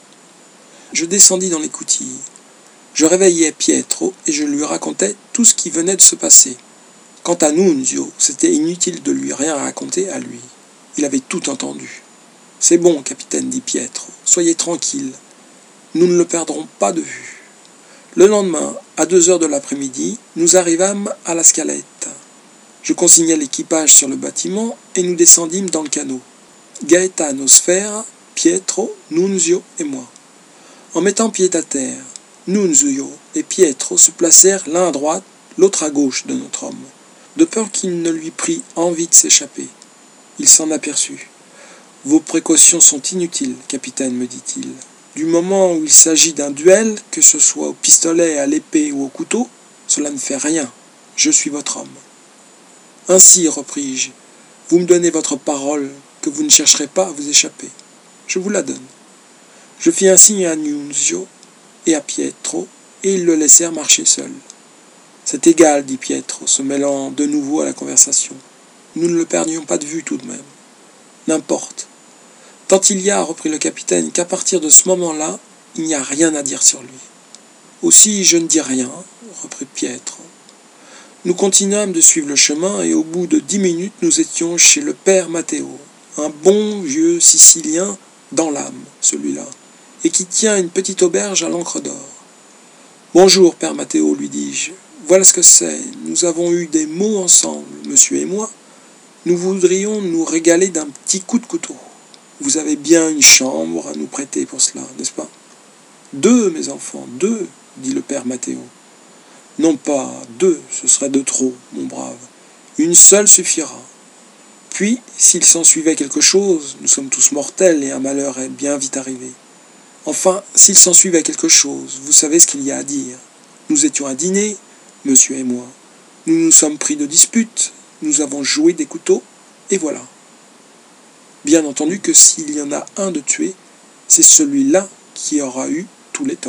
Je descendis dans l'écoutille. Je réveillai Pietro et je lui racontai tout ce qui venait de se passer. Quant à Nunzio, c'était inutile de lui rien raconter à lui. Il avait tout entendu. « C'est bon, capitaine, dit Pietro. Soyez tranquille. Nous ne le perdrons pas de vue. » Le lendemain, à deux heures de l'après-midi, nous arrivâmes à la Scaletta. Je consignai l'équipage sur le bâtiment et nous descendîmes dans le canot. Gaetano Sfera, Pietro, Nunzio et moi. En mettant pied à terre, Nunzio et Pietro se placèrent l'un à droite, l'autre à gauche de notre homme, de peur qu'il ne lui prît envie de s'échapper. Il s'en aperçut. « Vos précautions sont inutiles, capitaine, me dit-il. Du moment où il s'agit d'un duel, que ce soit au pistolet, à l'épée ou au couteau, cela ne fait rien. Je suis votre homme. » Ainsi, repris-je, vous me donnez votre parole que vous ne chercherez pas à vous échapper. Je vous la donne. Je fis un signe à Nunzio et à Pietro, et ils le laissèrent marcher seul. C'est égal, dit Pietro, se mêlant de nouveau à la conversation. Nous ne le perdions pas de vue tout de même. N'importe. Tant il y a, reprit le capitaine, qu'à partir de ce moment-là, il n'y a rien à dire sur lui. Aussi, je ne dis rien, reprit Pietro. Nous continuâmes de suivre le chemin, et au bout de dix minutes, nous étions chez le père Matteo, un bon vieux Sicilien dans l'âme, celui-là, et qui tient une petite auberge à l'Ancre d'Or. « Bonjour, père Matteo, lui dis-je. Voilà ce que c'est. Nous avons eu des mots ensemble, monsieur et moi. Nous voudrions nous régaler d'un petit coup de couteau. Vous avez bien une chambre à nous prêter pour cela, n'est-ce pas? »« Deux, mes enfants, deux, dit le père Matteo. »« Non pas deux, ce serait de trop, mon brave. Une seule suffira. Puis, s'il s'en suivait quelque chose, nous sommes tous mortels et un malheur est bien vite arrivé. Enfin, s'il s'en suivait quelque chose, vous savez ce qu'il y a à dire. Nous étions à dîner, monsieur et moi. Nous nous sommes pris de dispute, nous avons joué des couteaux, et voilà. Bien entendu que s'il y en a un de tué, c'est celui-là qui aura eu tous les torts. »«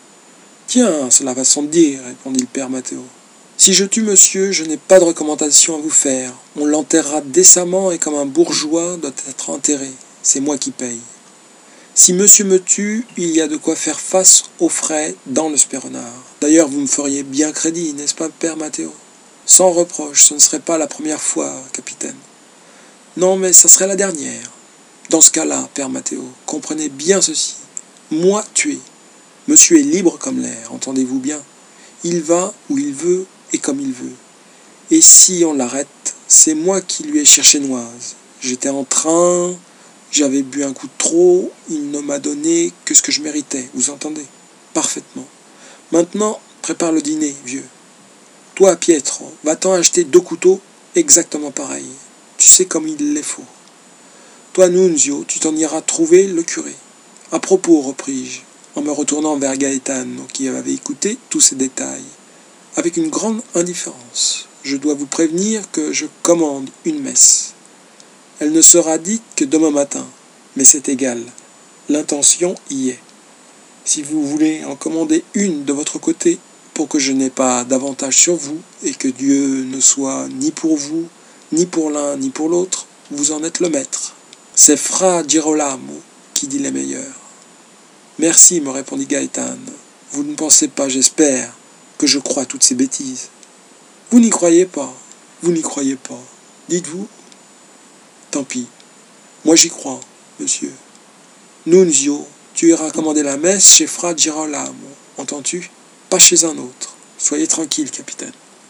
Tiens, cela va sans dire, répondit le père Matteo. Si je tue monsieur, je n'ai pas de recommandation à vous faire. On l'enterrera décemment et comme un bourgeois doit être enterré. C'est moi qui paye. Si monsieur me tue, il y a de quoi faire face aux frais dans le Spéronard. D'ailleurs, vous me feriez bien crédit, n'est-ce pas, père Matteo? Sans reproche, ce ne serait pas la première fois, capitaine. Non, mais ça serait la dernière. Dans ce cas-là, père Matteo, comprenez bien ceci. Moi tué, Monsieur est libre comme l'air, entendez-vous bien. Il va où il veut et comme il veut. Et si on l'arrête, c'est moi qui lui ai cherché Noise. J'étais en train, j'avais bu un coup de trop, il ne m'a donné que ce que je méritais, vous entendez? Parfaitement. Maintenant, prépare le dîner, vieux. Toi, Pietro, va-t'en acheter deux couteaux exactement pareils. Tu sais comme il les faut. Toi, Nunzio, tu t'en iras trouver le curé. À propos, repris-je, en me retournant vers Gaetano, qui avait écouté tous ces détails, avec une grande indifférence. Je dois vous prévenir que je commande une messe. Elle ne sera dite que demain matin, mais c'est égal. L'intention y est. Si vous voulez en commander une de votre côté, pour que je n'ai pas d'avantage sur vous, et que Dieu ne soit ni pour vous, ni pour l'un, ni pour l'autre, vous en êtes le maître. C'est Fra Girolamo qui dit les meilleurs. Merci, me répondit Gaétane. Vous ne pensez pas, j'espère, que je crois toutes ces bêtises. Vous n'y croyez pas, vous n'y croyez pas. Dites-vous? Tant pis. Moi j'y crois, monsieur. Nunzio, tu iras commander la messe chez Fra Girolamo, entends-tu? Pas chez un autre. Soyez tranquille, capitaine.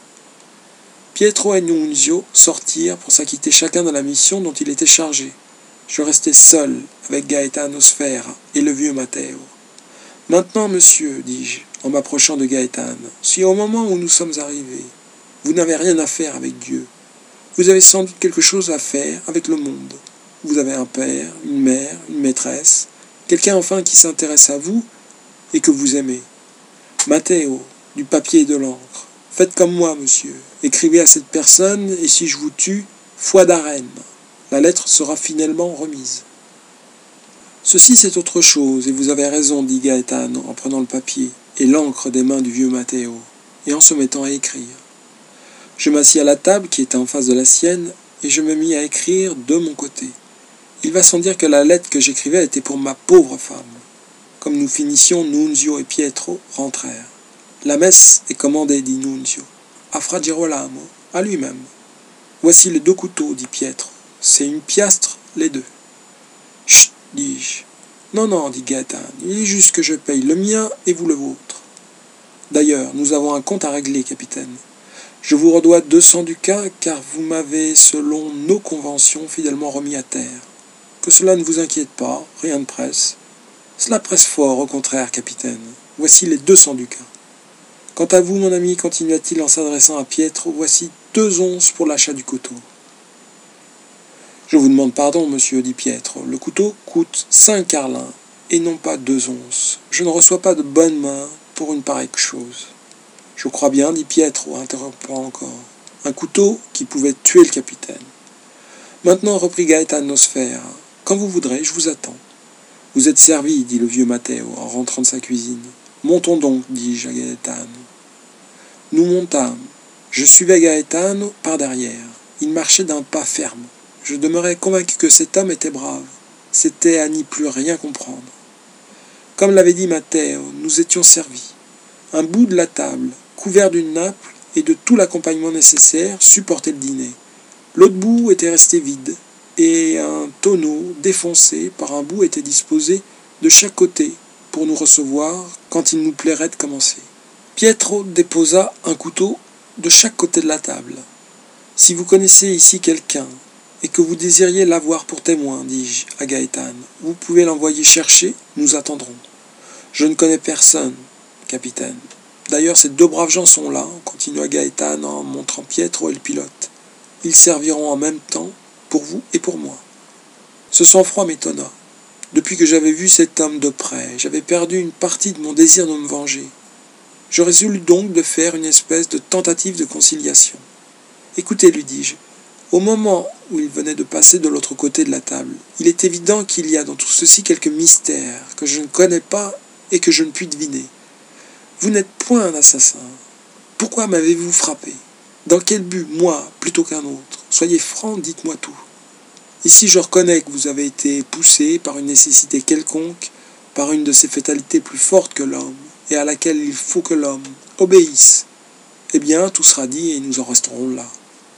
Pietro et Nunzio sortirent pour s'acquitter chacun de la mission dont il était chargé. Je restai seul avec Gaetano Sfera et le vieux Matteo. Maintenant, monsieur, dis-je, en m'approchant de Gaétane, si au moment où nous sommes arrivés, vous n'avez rien à faire avec Dieu, vous avez sans doute quelque chose à faire avec le monde. Vous avez un père, une mère, une maîtresse, quelqu'un enfin qui s'intéresse à vous et que vous aimez. Matteo, du papier et de l'encre. Faites comme moi, monsieur. Écrivez à cette personne et si je vous tue, foi d'arène. La lettre sera finalement remise. Ceci c'est autre chose, et vous avez raison, dit Gaétane en prenant le papier et l'encre des mains du vieux Matteo, et en se mettant à écrire. Je m'assis à la table qui était en face de la sienne, et je me mis à écrire de mon côté. Il va sans dire que la lettre que j'écrivais était pour ma pauvre femme. Comme nous finissions, Nunzio et Pietro rentrèrent. La messe est commandée, dit Nunzio, à Fra Girolamo, à lui-même. Voici les deux couteaux, dit Pietro. C'est une piastre, les deux. Chut, dis-je. Non, non, dit Gaétane, il est juste que je paye le mien et vous le vôtre. D'ailleurs, nous avons un compte à régler, capitaine. Je vous redois deux cents ducats, car vous m'avez, selon nos conventions, fidèlement remis à terre. Que cela ne vous inquiète pas, rien ne presse. Cela presse fort, au contraire, capitaine. Voici les deux cents ducats. Quant à vous, mon ami, continua-t-il en s'adressant à Pietro, voici deux onces pour l'achat du couteau. Je vous demande pardon, monsieur, dit Pietro. Le couteau coûte cinq carlins, et non pas deux onces. Je ne reçois pas de bonne main pour une pareille chose. Je crois bien, dit Pietro, interrompant encore. Un couteau qui pouvait tuer le capitaine. Maintenant, reprit Gaetano Sfera, quand vous voudrez, je vous attends. Vous êtes servi, dit le vieux Matteo, en rentrant de sa cuisine. Montons donc, dis-je à Gaetano. Nous montâmes. Je suivais Gaetano par derrière. Il marchait d'un pas ferme. Je demeurais convaincu que cet homme était brave. C'était à n'y plus rien comprendre. Comme l'avait dit Matteo, nous étions servis. Un bout de la table, couvert d'une nappe et de tout l'accompagnement nécessaire, supportait le dîner. L'autre bout était resté vide, et un tonneau défoncé par un bout était disposé de chaque côté pour nous recevoir quand il nous plairait de commencer. Pietro déposa un couteau de chaque côté de la table. « Si vous connaissez ici quelqu'un, et que vous désiriez l'avoir pour témoin, dis-je à Gaétane, vous pouvez l'envoyer chercher, nous attendrons. Je ne connais personne, capitaine. D'ailleurs, ces deux braves gens sont là, continua Gaétane en montrant Pietro et le pilote. Ils serviront en même temps pour vous et pour moi. Ce sang-froid m'étonna. Depuis que j'avais vu cet homme de près, j'avais perdu une partie de mon désir de me venger. Je résolus donc de faire une espèce de tentative de conciliation. Écoutez, lui dis-je, au moment où il venait de passer de l'autre côté de la table, il est évident qu'il y a dans tout ceci quelques mystères que je ne connais pas et que je ne puis deviner. Vous n'êtes point un assassin. Pourquoi m'avez-vous frappé? Dans quel but, moi, plutôt qu'un autre? Soyez franc, dites-moi tout. Ici, je reconnais que vous avez été poussé par une nécessité quelconque, par une de ces fatalités plus fortes que l'homme, et à laquelle il faut que l'homme obéisse. Eh bien, tout sera dit et nous en resterons là.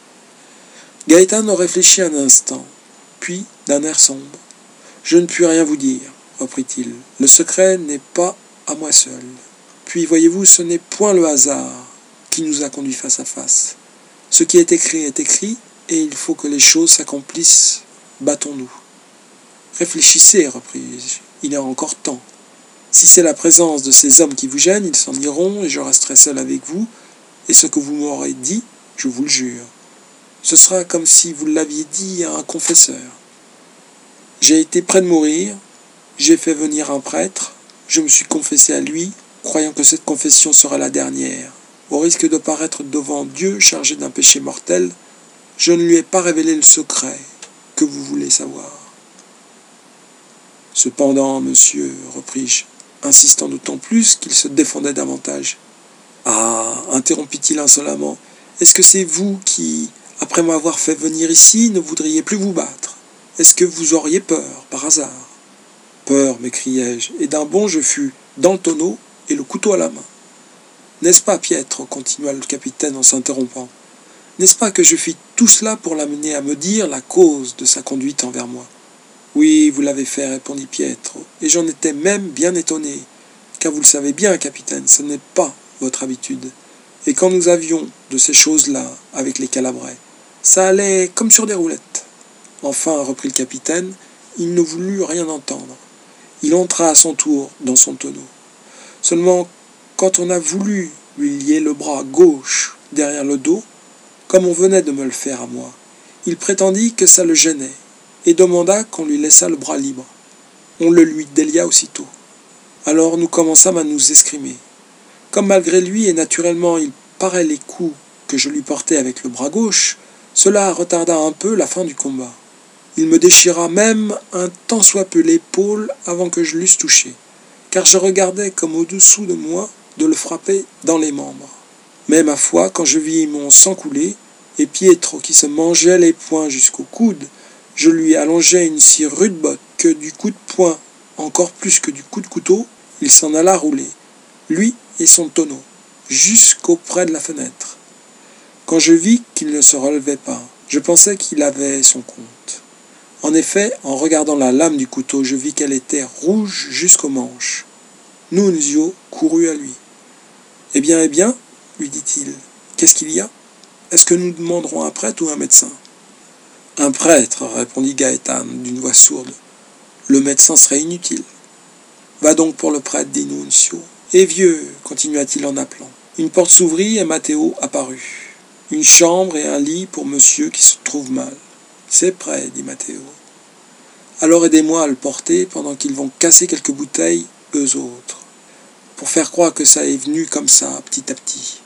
Gaétane réfléchit un instant, puis, d'un air sombre, « Je ne puis rien vous dire, reprit-il. Le secret n'est pas à moi seul. Puis, voyez-vous, ce n'est point le hasard qui nous a conduits face à face. Ce qui est écrit est écrit, et il faut que les choses s'accomplissent. Battons-nous. Réfléchissez, repris-je, il est encore temps. Si c'est la présence de ces hommes qui vous gêne, ils s'en iront, et je resterai seul avec vous, et ce que vous m'aurez dit, je vous le jure. Ce sera comme si vous l'aviez dit à un confesseur. J'ai été près de mourir, j'ai fait venir un prêtre, je me suis confessé à lui, croyant que cette confession serait la dernière. Au risque de paraître devant Dieu chargé d'un péché mortel, je ne lui ai pas révélé le secret que vous voulez savoir. Cependant, monsieur, repris-je, insistant d'autant plus qu'il se défendait davantage. Ah, interrompit-il insolemment, est-ce que c'est vous qui, après m'avoir fait venir ici, ne voudriez plus vous battre? Est-ce que vous auriez peur, par hasard? Peur, m'écriai-je, et d'un bond je fus dans le tonneau et le couteau à la main. N'est-ce pas, Pietro, continua le capitaine en s'interrompant, n'est-ce pas que je fis tout cela pour l'amener à me dire la cause de sa conduite envers moi? Oui, vous l'avez fait, répondit Pietro, et j'en étais même bien étonné, car vous le savez bien, capitaine, ce n'est pas votre habitude. Et quand nous avions de ces choses-là avec les Calabrais, ça allait comme sur des roulettes. Enfin, reprit le capitaine, il ne voulut rien entendre. Il entra à son tour dans son tonneau. Seulement, quand on a voulu lui lier le bras gauche derrière le dos, comme on venait de me le faire à moi, il prétendit que ça le gênait, et demanda qu'on lui laissât le bras libre. On le lui délia aussitôt. Alors nous commençâmes à nous escrimer. Comme malgré lui et naturellement il parait les coups que je lui portais avec le bras gauche, cela retarda un peu la fin du combat. Il me déchira même un tant soit peu l'épaule avant que je l'eusse touché, car je regardais comme au-dessous de moi de le frapper dans les membres. Mais ma foi, quand je vis mon sang couler, et Pietro qui se mangeait les poings jusqu'au coude, je lui allongeai une si rude botte que du coup de poing, encore plus que du coup de couteau, il s'en alla rouler, lui et son tonneau, jusqu'auprès de la fenêtre. Quand je vis qu'il ne se relevait pas, je pensais qu'il avait son compte. En effet, en regardant la lame du couteau, je vis qu'elle était rouge jusqu'au manche. Nunzio courut à lui. « Eh bien, eh bien, lui dit-il, qu'est-ce qu'il y a? Est-ce que nous demanderons un prêtre ou un médecin ?» « Un prêtre, répondit Gaétane d'une voix sourde. Le médecin serait inutile. Va donc pour le prêtre, dit Nunzio. Et vieux, continua-t-il en appelant. Une porte s'ouvrit et Matteo apparut. Une chambre et un lit pour monsieur qui se trouve mal. C'est prêt, dit Matteo. Alors aidez-moi à le porter pendant qu'ils vont casser quelques bouteilles, eux autres, pour faire croire que ça est venu comme ça, petit à petit.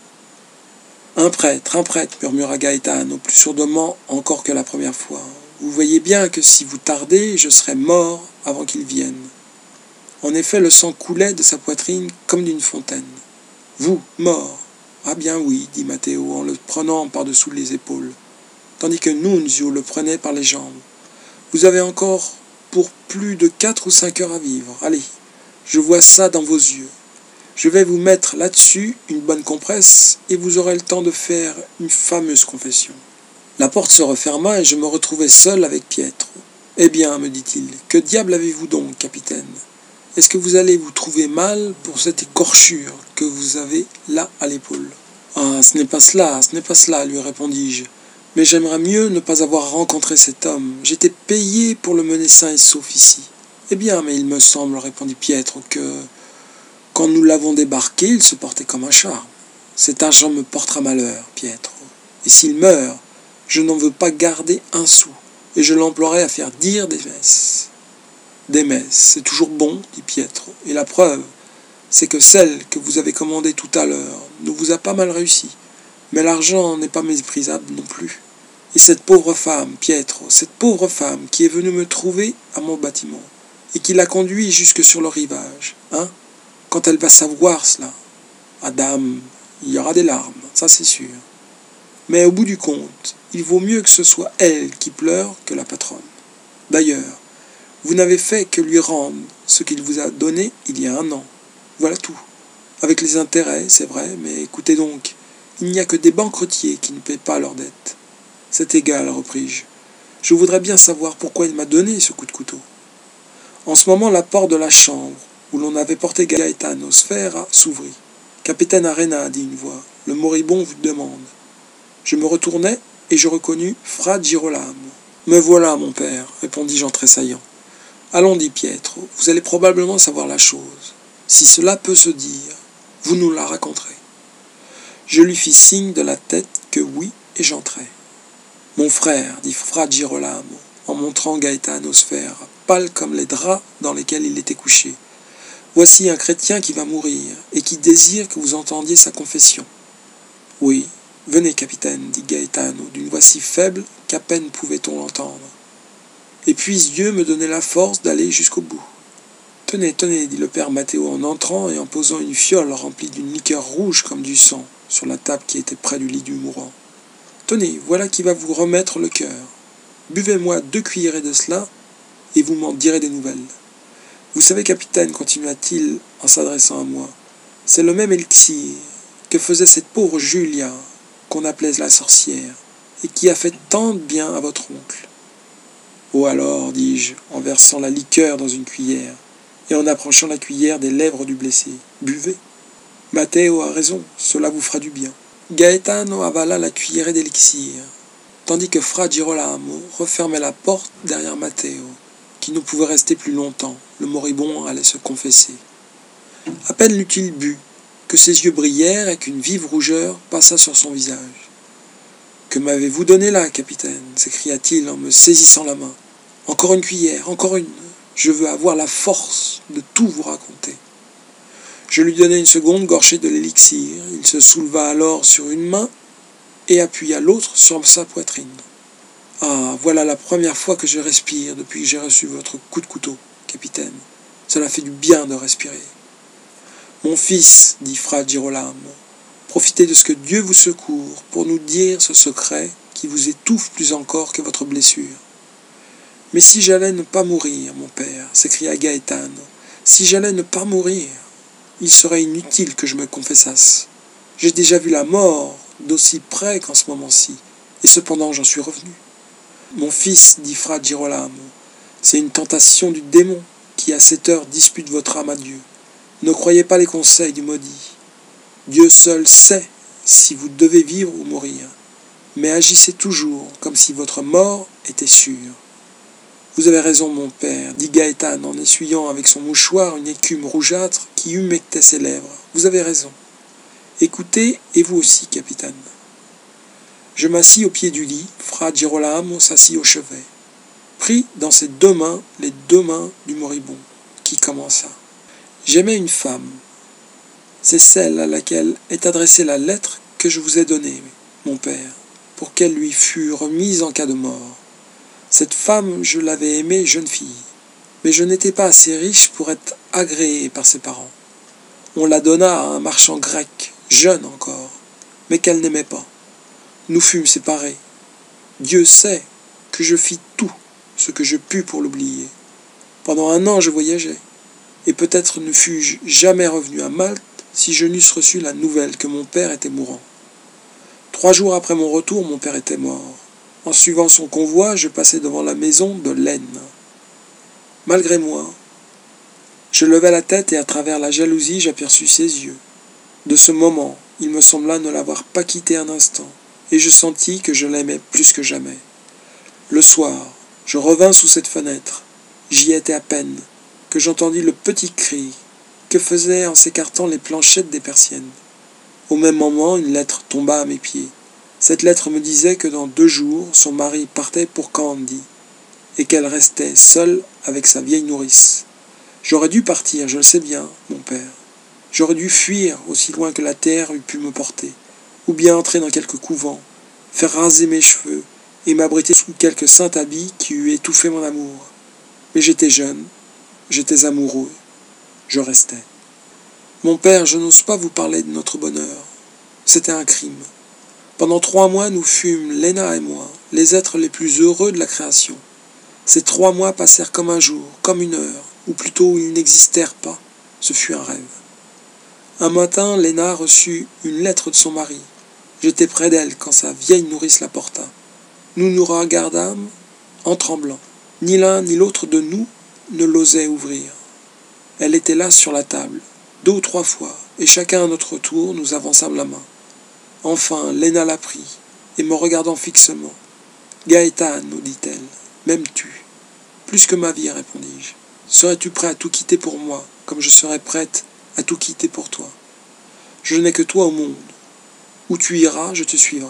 Un prêtre, un prêtre, murmura Gaétane, plus sourdement encore que la première fois. Vous voyez bien que si vous tardez, je serai mort avant qu'il vienne. En effet, le sang coulait de sa poitrine comme d'une fontaine. Vous, mort? Ah bien oui, dit Matteo en le prenant par-dessous les épaules, tandis que Nunzio le prenait par les jambes. Vous avez encore pour plus de quatre ou cinq heures à vivre. Allez, je vois ça dans vos yeux. Je vais vous mettre là-dessus une bonne compresse et vous aurez le temps de faire une fameuse confession. La porte se referma et je me retrouvai seul avec Pietro. Eh bien, me dit-il, que diable avez-vous donc, capitaine? Est-ce que vous allez vous trouver mal pour cette écorchure que vous avez là à l'épaule? Ah, ce n'est pas cela, ce n'est pas cela, lui répondis-je. Mais j'aimerais mieux ne pas avoir rencontré cet homme. J'étais payé pour le mener sain et sauf ici. Eh bien, mais il me semble, répondit Pietro, que quand nous l'avons débarqué, il se portait comme un chat. Cet argent me portera malheur, Pietro. Et s'il meurt, je n'en veux pas garder un sou, et je l'emploierai à faire dire des messes. Des messes, c'est toujours bon, dit Pietro, et la preuve, c'est que celle que vous avez commandée tout à l'heure ne vous a pas mal réussi. Mais l'argent n'est pas méprisable non plus. Et cette pauvre femme, Pietro, cette pauvre femme qui est venue me trouver à mon bâtiment, et qui l'a conduit jusque sur le rivage, hein, quand elle va savoir cela, ah dame, il y aura des larmes, ça c'est sûr. Mais au bout du compte, il vaut mieux que ce soit elle qui pleure que la patronne. D'ailleurs, vous n'avez fait que lui rendre ce qu'il vous a donné il y a un an. Voilà tout. Avec les intérêts, c'est vrai, mais écoutez donc, il n'y a que des banqueroutiers qui ne paient pas leurs dettes. C'est égal, repris-je. Je voudrais bien savoir pourquoi il m'a donné ce coup de couteau. En ce moment, la porte de la chambre où l'on avait porté Gaetano Sfera s'ouvrit. « Capitaine Arena, dit une voix, le moribond vous demande. » Je me retournai et je reconnus Fra Girolamo. « Me voilà, mon père, répondis-je en tressaillant. Allons, dit Pietro, vous allez probablement savoir la chose. Si cela peut se dire, vous nous la raconterez. Je lui fis signe de la tête que oui, et j'entrai. Mon frère, dit Fra Girolamo, en montrant Gaetano Sfera, pâle comme les draps dans lesquels il était couché. Voici un chrétien qui va mourir, et qui désire que vous entendiez sa confession. Oui, venez, capitaine, dit Gaetano, d'une voix si faible qu'à peine pouvait-on l'entendre. Et puisse Dieu me donner la force d'aller jusqu'au bout. Tenez, tenez, dit le père Matteo en entrant et en posant une fiole remplie d'une liqueur rouge comme du sang sur la table qui était près du lit du mourant. Tenez, voilà qui va vous remettre le cœur. Buvez-moi deux cuillerées de cela, et vous m'en direz des nouvelles. Vous savez, capitaine, continua-t-il en s'adressant à moi, c'est le même élixir que faisait cette pauvre Julia, qu'on appelait la sorcière, et qui a fait tant de bien à votre oncle. Oh alors, dis-je, en versant la liqueur dans une cuillère, et en approchant la cuillère des lèvres du blessé, buvez. Matteo a raison, cela vous fera du bien. Gaetano avala la cuillerée d'élixir, tandis que Fra Girolamo refermait la porte derrière Matteo, qui ne pouvait rester plus longtemps, le moribond allait se confesser. À peine l'eut-il bu, que ses yeux brillèrent et qu'une vive rougeur passa sur son visage. « Que m'avez-vous donné là, capitaine » s'écria-t-il en me saisissant la main. « Encore une cuillère, encore une. Je veux avoir la force de tout vous raconter. » Je lui donnai une seconde gorgée de l'élixir. Il se souleva alors sur une main et appuya l'autre sur sa poitrine. « Ah, voilà la première fois que je respire depuis que j'ai reçu votre coup de couteau, capitaine. Cela fait du bien de respirer. »« Mon fils, dit Fra Girolamo, profitez de ce que Dieu vous secourt pour nous dire ce secret qui vous étouffe plus encore que votre blessure. »« Mais si j'allais ne pas mourir, mon père, s'écria Gaetano, si j'allais ne pas mourir, il serait inutile que je me confessasse. J'ai déjà vu la mort d'aussi près qu'en ce moment-ci, et cependant j'en suis revenu. »« Mon fils, dit Fra Girolamo, c'est une tentation du démon qui à cette heure dispute votre âme à Dieu. Ne croyez pas les conseils du maudit. Dieu seul sait si vous devez vivre ou mourir, mais agissez toujours comme si votre mort était sûre. »« Vous avez raison, mon père, dit Gaétane en essuyant avec son mouchoir une écume rougeâtre qui humectait ses lèvres. Vous avez raison. Écoutez, et vous aussi, capitaine. » Je m'assis au pied du lit, Fra Girolamo s'assit au chevet, prit dans ses deux mains les deux mains du moribond, qui commença. « J'aimais une femme. C'est celle à laquelle est adressée la lettre que je vous ai donnée, mon père, pour qu'elle lui fût remise en cas de mort. Cette femme, je l'avais aimée jeune fille, mais je n'étais pas assez riche pour être agréé par ses parents. On la donna à un marchand grec, jeune encore, mais qu'elle n'aimait pas. Nous fûmes séparés. Dieu sait que je fis tout ce que je pus pour l'oublier. Pendant un an, je voyageais, et peut-être ne fus-je jamais revenu à Malte si je n'eusse reçu la nouvelle que mon père était mourant. Trois jours après mon retour, mon père était mort. En suivant son convoi, je passai devant la maison de Laine. Malgré moi, je levai la tête et à travers la jalousie, j'aperçus ses yeux. De ce moment, il me sembla ne l'avoir pas quitté un instant, et je sentis que je l'aimais plus que jamais. Le soir, je revins sous cette fenêtre. J'y étais à peine, que j'entendis le petit cri que faisaient en s'écartant les planchettes des persiennes. Au même moment, une lettre tomba à mes pieds. Cette lettre me disait que dans deux jours, son mari partait pour Candie, et qu'elle restait seule avec sa vieille nourrice. J'aurais dû partir, je le sais bien, mon père. J'aurais dû fuir aussi loin que la terre eût pu me porter, ou bien entrer dans quelque couvent, faire raser mes cheveux, et m'abriter sous quelque saint habit qui eût étouffé mon amour. Mais j'étais jeune, j'étais amoureux, je restais. Mon père, je n'ose pas vous parler de notre bonheur. C'était un crime. Pendant trois mois, nous fûmes, Léna et moi, les êtres les plus heureux de la création. Ces trois mois passèrent comme un jour, comme une heure, ou plutôt ils n'existèrent pas. Ce fut un rêve. Un matin, Léna reçut une lettre de son mari. J'étais près d'elle quand sa vieille nourrice la porta. Nous nous regardâmes en tremblant. Ni l'un ni l'autre de nous ne l'osait ouvrir. Elle était là sur la table, deux ou trois fois, et chacun à notre tour, nous avançâmes la main. Enfin, Léna la prit, et me regardant fixement. « Gaëtan, nous dit-elle, m'aimes-tu » ? « Plus que ma vie, répondis-je. Serais-tu prêt à tout quitter pour moi, comme je serais prête à tout quitter pour toi ? Je n'ai que toi au monde. Où tu iras, je te suivrai.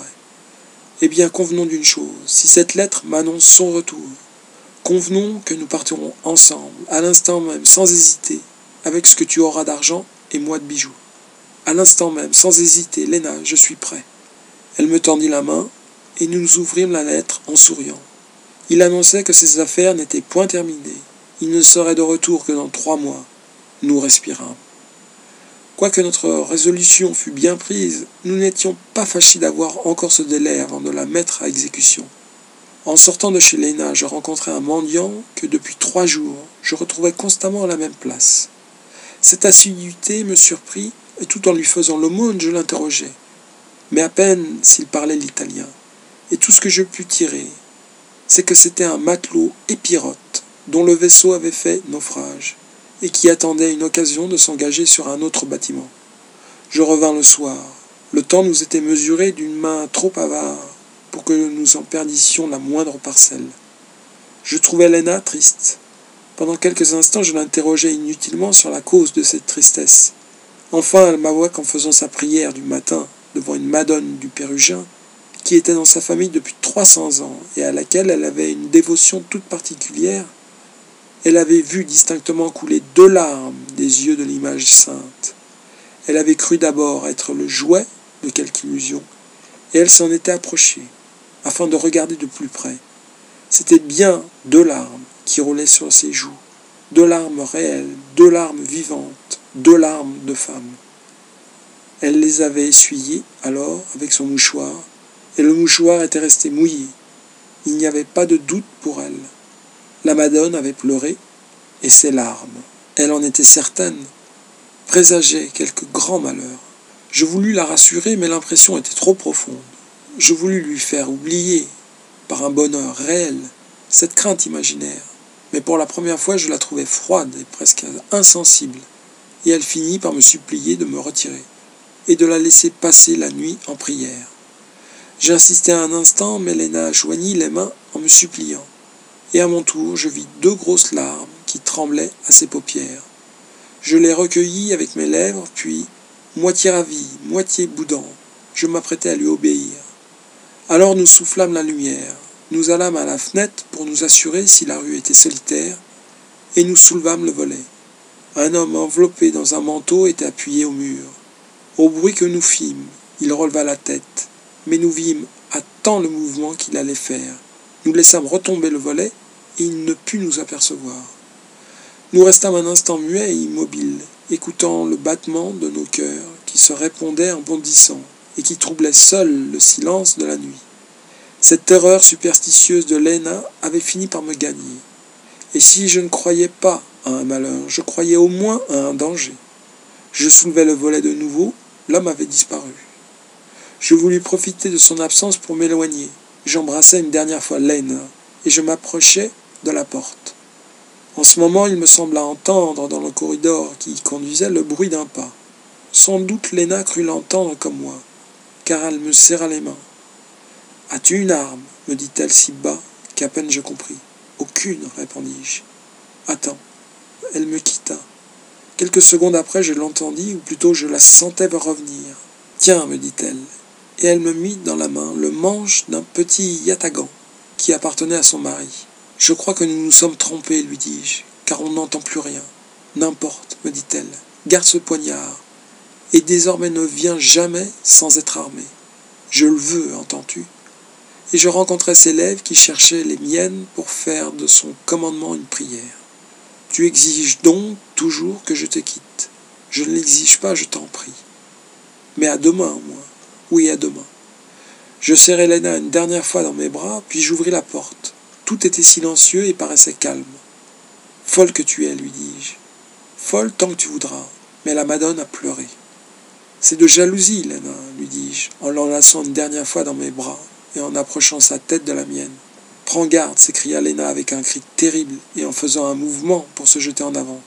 Eh bien, convenons d'une chose, si cette lettre m'annonce son retour, convenons que nous partirons ensemble, à l'instant même, sans hésiter, avec ce que tu auras d'argent et moi de bijoux. À l'instant même, sans hésiter, Léna, je suis prêt. » Elle me tendit la main, et nous nous ouvrîmes la lettre en souriant. Il annonçait que ses affaires n'étaient point terminées. Il ne serait de retour que dans trois mois. Nous respirâmes. Quoique notre résolution fût bien prise, nous n'étions pas fâchés d'avoir encore ce délai avant de la mettre à exécution. En sortant de chez Léna, je rencontrai un mendiant que depuis trois jours, je retrouvais constamment à la même place. Cette assiduité me surprit, et tout en lui faisant l'aumône, je l'interrogeai. Mais à peine s'il parlait l'italien. Et tout ce que je pus tirer, c'est que c'était un matelot épirote, dont le vaisseau avait fait naufrage, et qui attendait une occasion de s'engager sur un autre bâtiment. Je revins le soir. Le temps nous était mesuré d'une main trop avare pour que nous en perdissions la moindre parcelle. Je trouvais Léna triste. Pendant quelques instants, je l'interrogeai inutilement sur la cause de cette tristesse. Enfin, elle m'avoua qu'en faisant sa prière du matin devant une madone du Pérugin, qui était dans sa famille depuis trois cents ans et à laquelle elle avait une dévotion toute particulière, elle avait vu distinctement couler deux larmes des yeux de l'image sainte. Elle avait cru d'abord être le jouet de quelque illusion, et elle s'en était approchée, afin de regarder de plus près. C'étaient bien deux larmes qui roulaient sur ses joues, deux larmes réelles, deux larmes vivantes, deux larmes de femme. Elle les avait essuyées alors avec son mouchoir, et le mouchoir était resté mouillé. Il n'y avait pas de doute pour elle. La madone avait pleuré, et ses larmes, elle en était certaine, présageaient quelque grand malheur. Je voulus la rassurer, mais l'impression était trop profonde. Je voulus lui faire oublier, par un bonheur réel, cette crainte imaginaire. Mais pour la première fois, je la trouvais froide et presque insensible, et elle finit par me supplier de me retirer, et de la laisser passer la nuit en prière. J'insistai un instant, mais Léna joignit les mains en me suppliant, et à mon tour, je vis deux grosses larmes qui tremblaient à ses paupières. Je les recueillis avec mes lèvres, puis, moitié ravi, moitié boudant, je m'apprêtai à lui obéir. Alors nous soufflâmes la lumière, nous allâmes à la fenêtre pour nous assurer si la rue était solitaire, et nous soulevâmes le volet. Un homme enveloppé dans un manteau était appuyé au mur. Au bruit que nous fîmes, il releva la tête, mais nous vîmes à temps le mouvement qu'il allait faire. Nous laissâmes retomber le volet, et il ne put nous apercevoir. Nous restâmes un instant muets et immobiles, écoutant le battement de nos cœurs qui se répondaient en bondissant, et qui troublait seul le silence de la nuit. Cette terreur superstitieuse de Léna avait fini par me gagner. Et si je ne croyais pas à un malheur, je croyais au moins à un danger. Je soulevai le volet de nouveau, l'homme avait disparu. Je voulus profiter de son absence pour m'éloigner. J'embrassai une dernière fois Léna, et je m'approchai de la porte. En ce moment, il me sembla entendre dans le corridor qui y conduisait le bruit d'un pas. Sans doute Léna crut l'entendre comme moi, car elle me serra les mains. « As-tu une arme » me dit-elle si bas qu'à peine je compris. « Aucune » répondis-je. « Attends. » Elle me quitta. Quelques secondes après, je l'entendis, ou plutôt je la sentais revenir. « Tiens » me dit-elle, et elle me mit dans la main le manche d'un petit yatagan qui appartenait à son mari. « Je crois que nous nous sommes trompés, lui dis-je, car on n'entend plus rien. »« N'importe, » me dit-elle, « garde ce poignard, et désormais ne viens jamais sans être armé. Je le veux, entends-tu » Et je rencontrai ses lèvres qui cherchaient les miennes pour faire de son commandement une prière. « Tu exiges donc toujours que je te quitte. Je ne l'exige pas, je t'en prie. Mais à demain, moi. Oui, à demain. » Je serrai Léna une dernière fois dans mes bras, puis j'ouvris la porte. Tout était silencieux et paraissait calme. « Folle que tu es, lui dis-je. Folle tant que tu voudras, mais la madone a pleuré. »« C'est de jalousie, Léna, lui dis-je, en l'enlaçant une dernière fois dans mes bras et en approchant sa tête de la mienne. »« Prends garde, s'écria Léna avec un cri terrible et en faisant un mouvement pour se jeter en avant.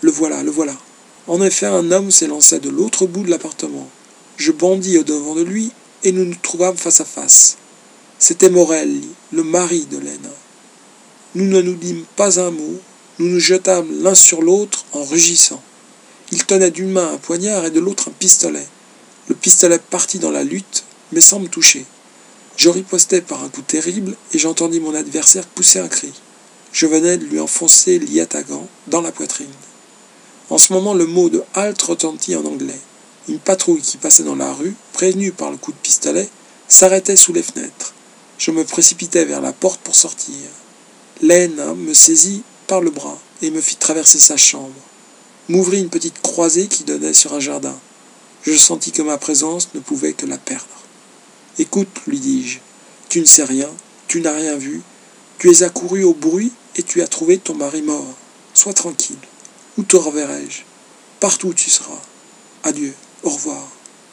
Le voilà, le voilà. En effet, un homme s'élançait de l'autre bout de l'appartement. Je bondis au-devant de lui et nous nous trouvâmes face à face. C'était Morelli, le mari de Lena. Nous ne nous dîmes pas un mot, nous nous jetâmes l'un sur l'autre en rugissant. Il tenait d'une main un poignard et de l'autre un pistolet. Le pistolet partit dans la lutte, mais sans me toucher. Je ripostai par un coup terrible et j'entendis mon adversaire pousser un cri. Je venais de lui enfoncer l'yatagan dans la poitrine. En ce moment, le mot de halte retentit en anglais. Une patrouille qui passait dans la rue, prévenue par le coup de pistolet, s'arrêtait sous les fenêtres. Je me précipitai vers la porte pour sortir. Lena me saisit par le bras et me fit traverser sa chambre. M'ouvrit une petite croisée qui donnait sur un jardin. Je sentis que ma présence ne pouvait que la perdre. « Écoute, lui dis-je, tu ne sais rien, tu n'as rien vu, tu es accouru au bruit et tu as trouvé ton mari mort. Sois tranquille. Où te reverrai-je? Partout où tu seras. Adieu, au revoir. »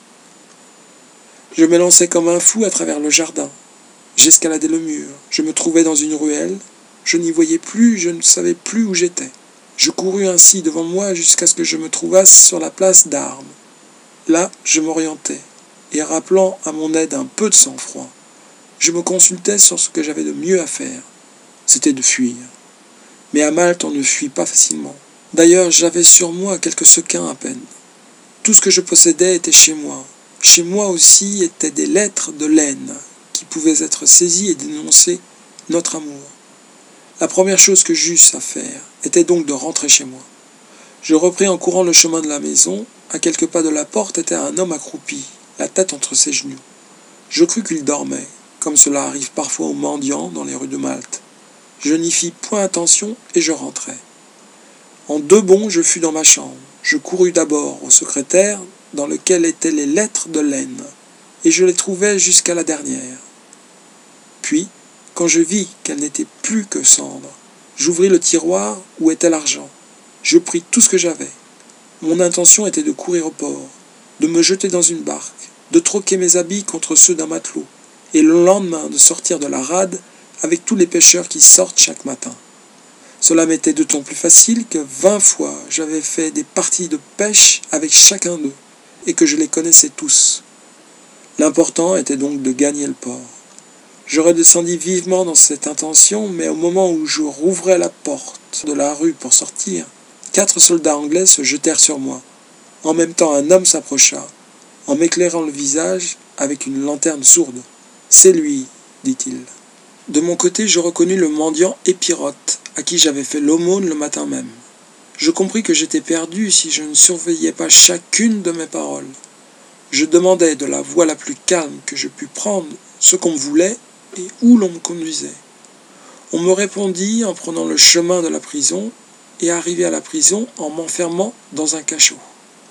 Je m'élançai comme un fou à travers le jardin. J'escaladai le mur, je me trouvais dans une ruelle, je n'y voyais plus, je ne savais plus où j'étais. Je courus ainsi devant moi jusqu'à ce que je me trouvasse sur la place d'Armes. Là, je m'orientai, et rappelant à mon aide un peu de sang-froid, je me consultais sur ce que j'avais de mieux à faire. C'était de fuir. Mais à Malte, on ne fuit pas facilement. D'ailleurs, j'avais sur moi quelques sequins à peine. Tout ce que je possédais était chez moi. Chez moi aussi étaient des lettres de Lena, qui pouvaient être saisies et dénoncer notre amour. La première chose que j'eusse à faire était donc de rentrer chez moi. Je repris en courant le chemin de la maison. À quelques pas de la porte était un homme accroupi, la tête entre ses genoux. Je crus qu'il dormait, comme cela arrive parfois aux mendiants dans les rues de Malte. Je n'y fis point attention et je rentrai. En deux bonds, je fus dans ma chambre. Je courus d'abord au secrétaire, dans lequel étaient les lettres de Lena, et je les trouvai jusqu'à la dernière. Puis, quand je vis qu'elle n'était plus que cendre, j'ouvris le tiroir où était l'argent. Je pris tout ce que j'avais. Mon intention était de courir au port, de me jeter dans une barque, de troquer mes habits contre ceux d'un matelot, et le lendemain de sortir de la rade avec tous les pêcheurs qui sortent chaque matin. Cela m'était d'autant plus facile que vingt fois j'avais fait des parties de pêche avec chacun d'eux, et que je les connaissais tous. L'important était donc de gagner le port. Je redescendis vivement dans cette intention, mais au moment où je rouvrais la porte de la rue pour sortir, quatre soldats anglais se jetèrent sur moi. En même temps, un homme s'approcha, en m'éclairant le visage avec une lanterne sourde. « C'est lui, dit-il. » De mon côté, je reconnus le mendiant Épirote, à qui j'avais fait l'aumône le matin même. Je compris que j'étais perdu si je ne surveillais pas chacune de mes paroles. Je demandai de la voix la plus calme que je pus prendre ce qu'on me voulait et où l'on me conduisait. On me répondit en prenant le chemin de la prison et arrivé à la prison en m'enfermant dans un cachot.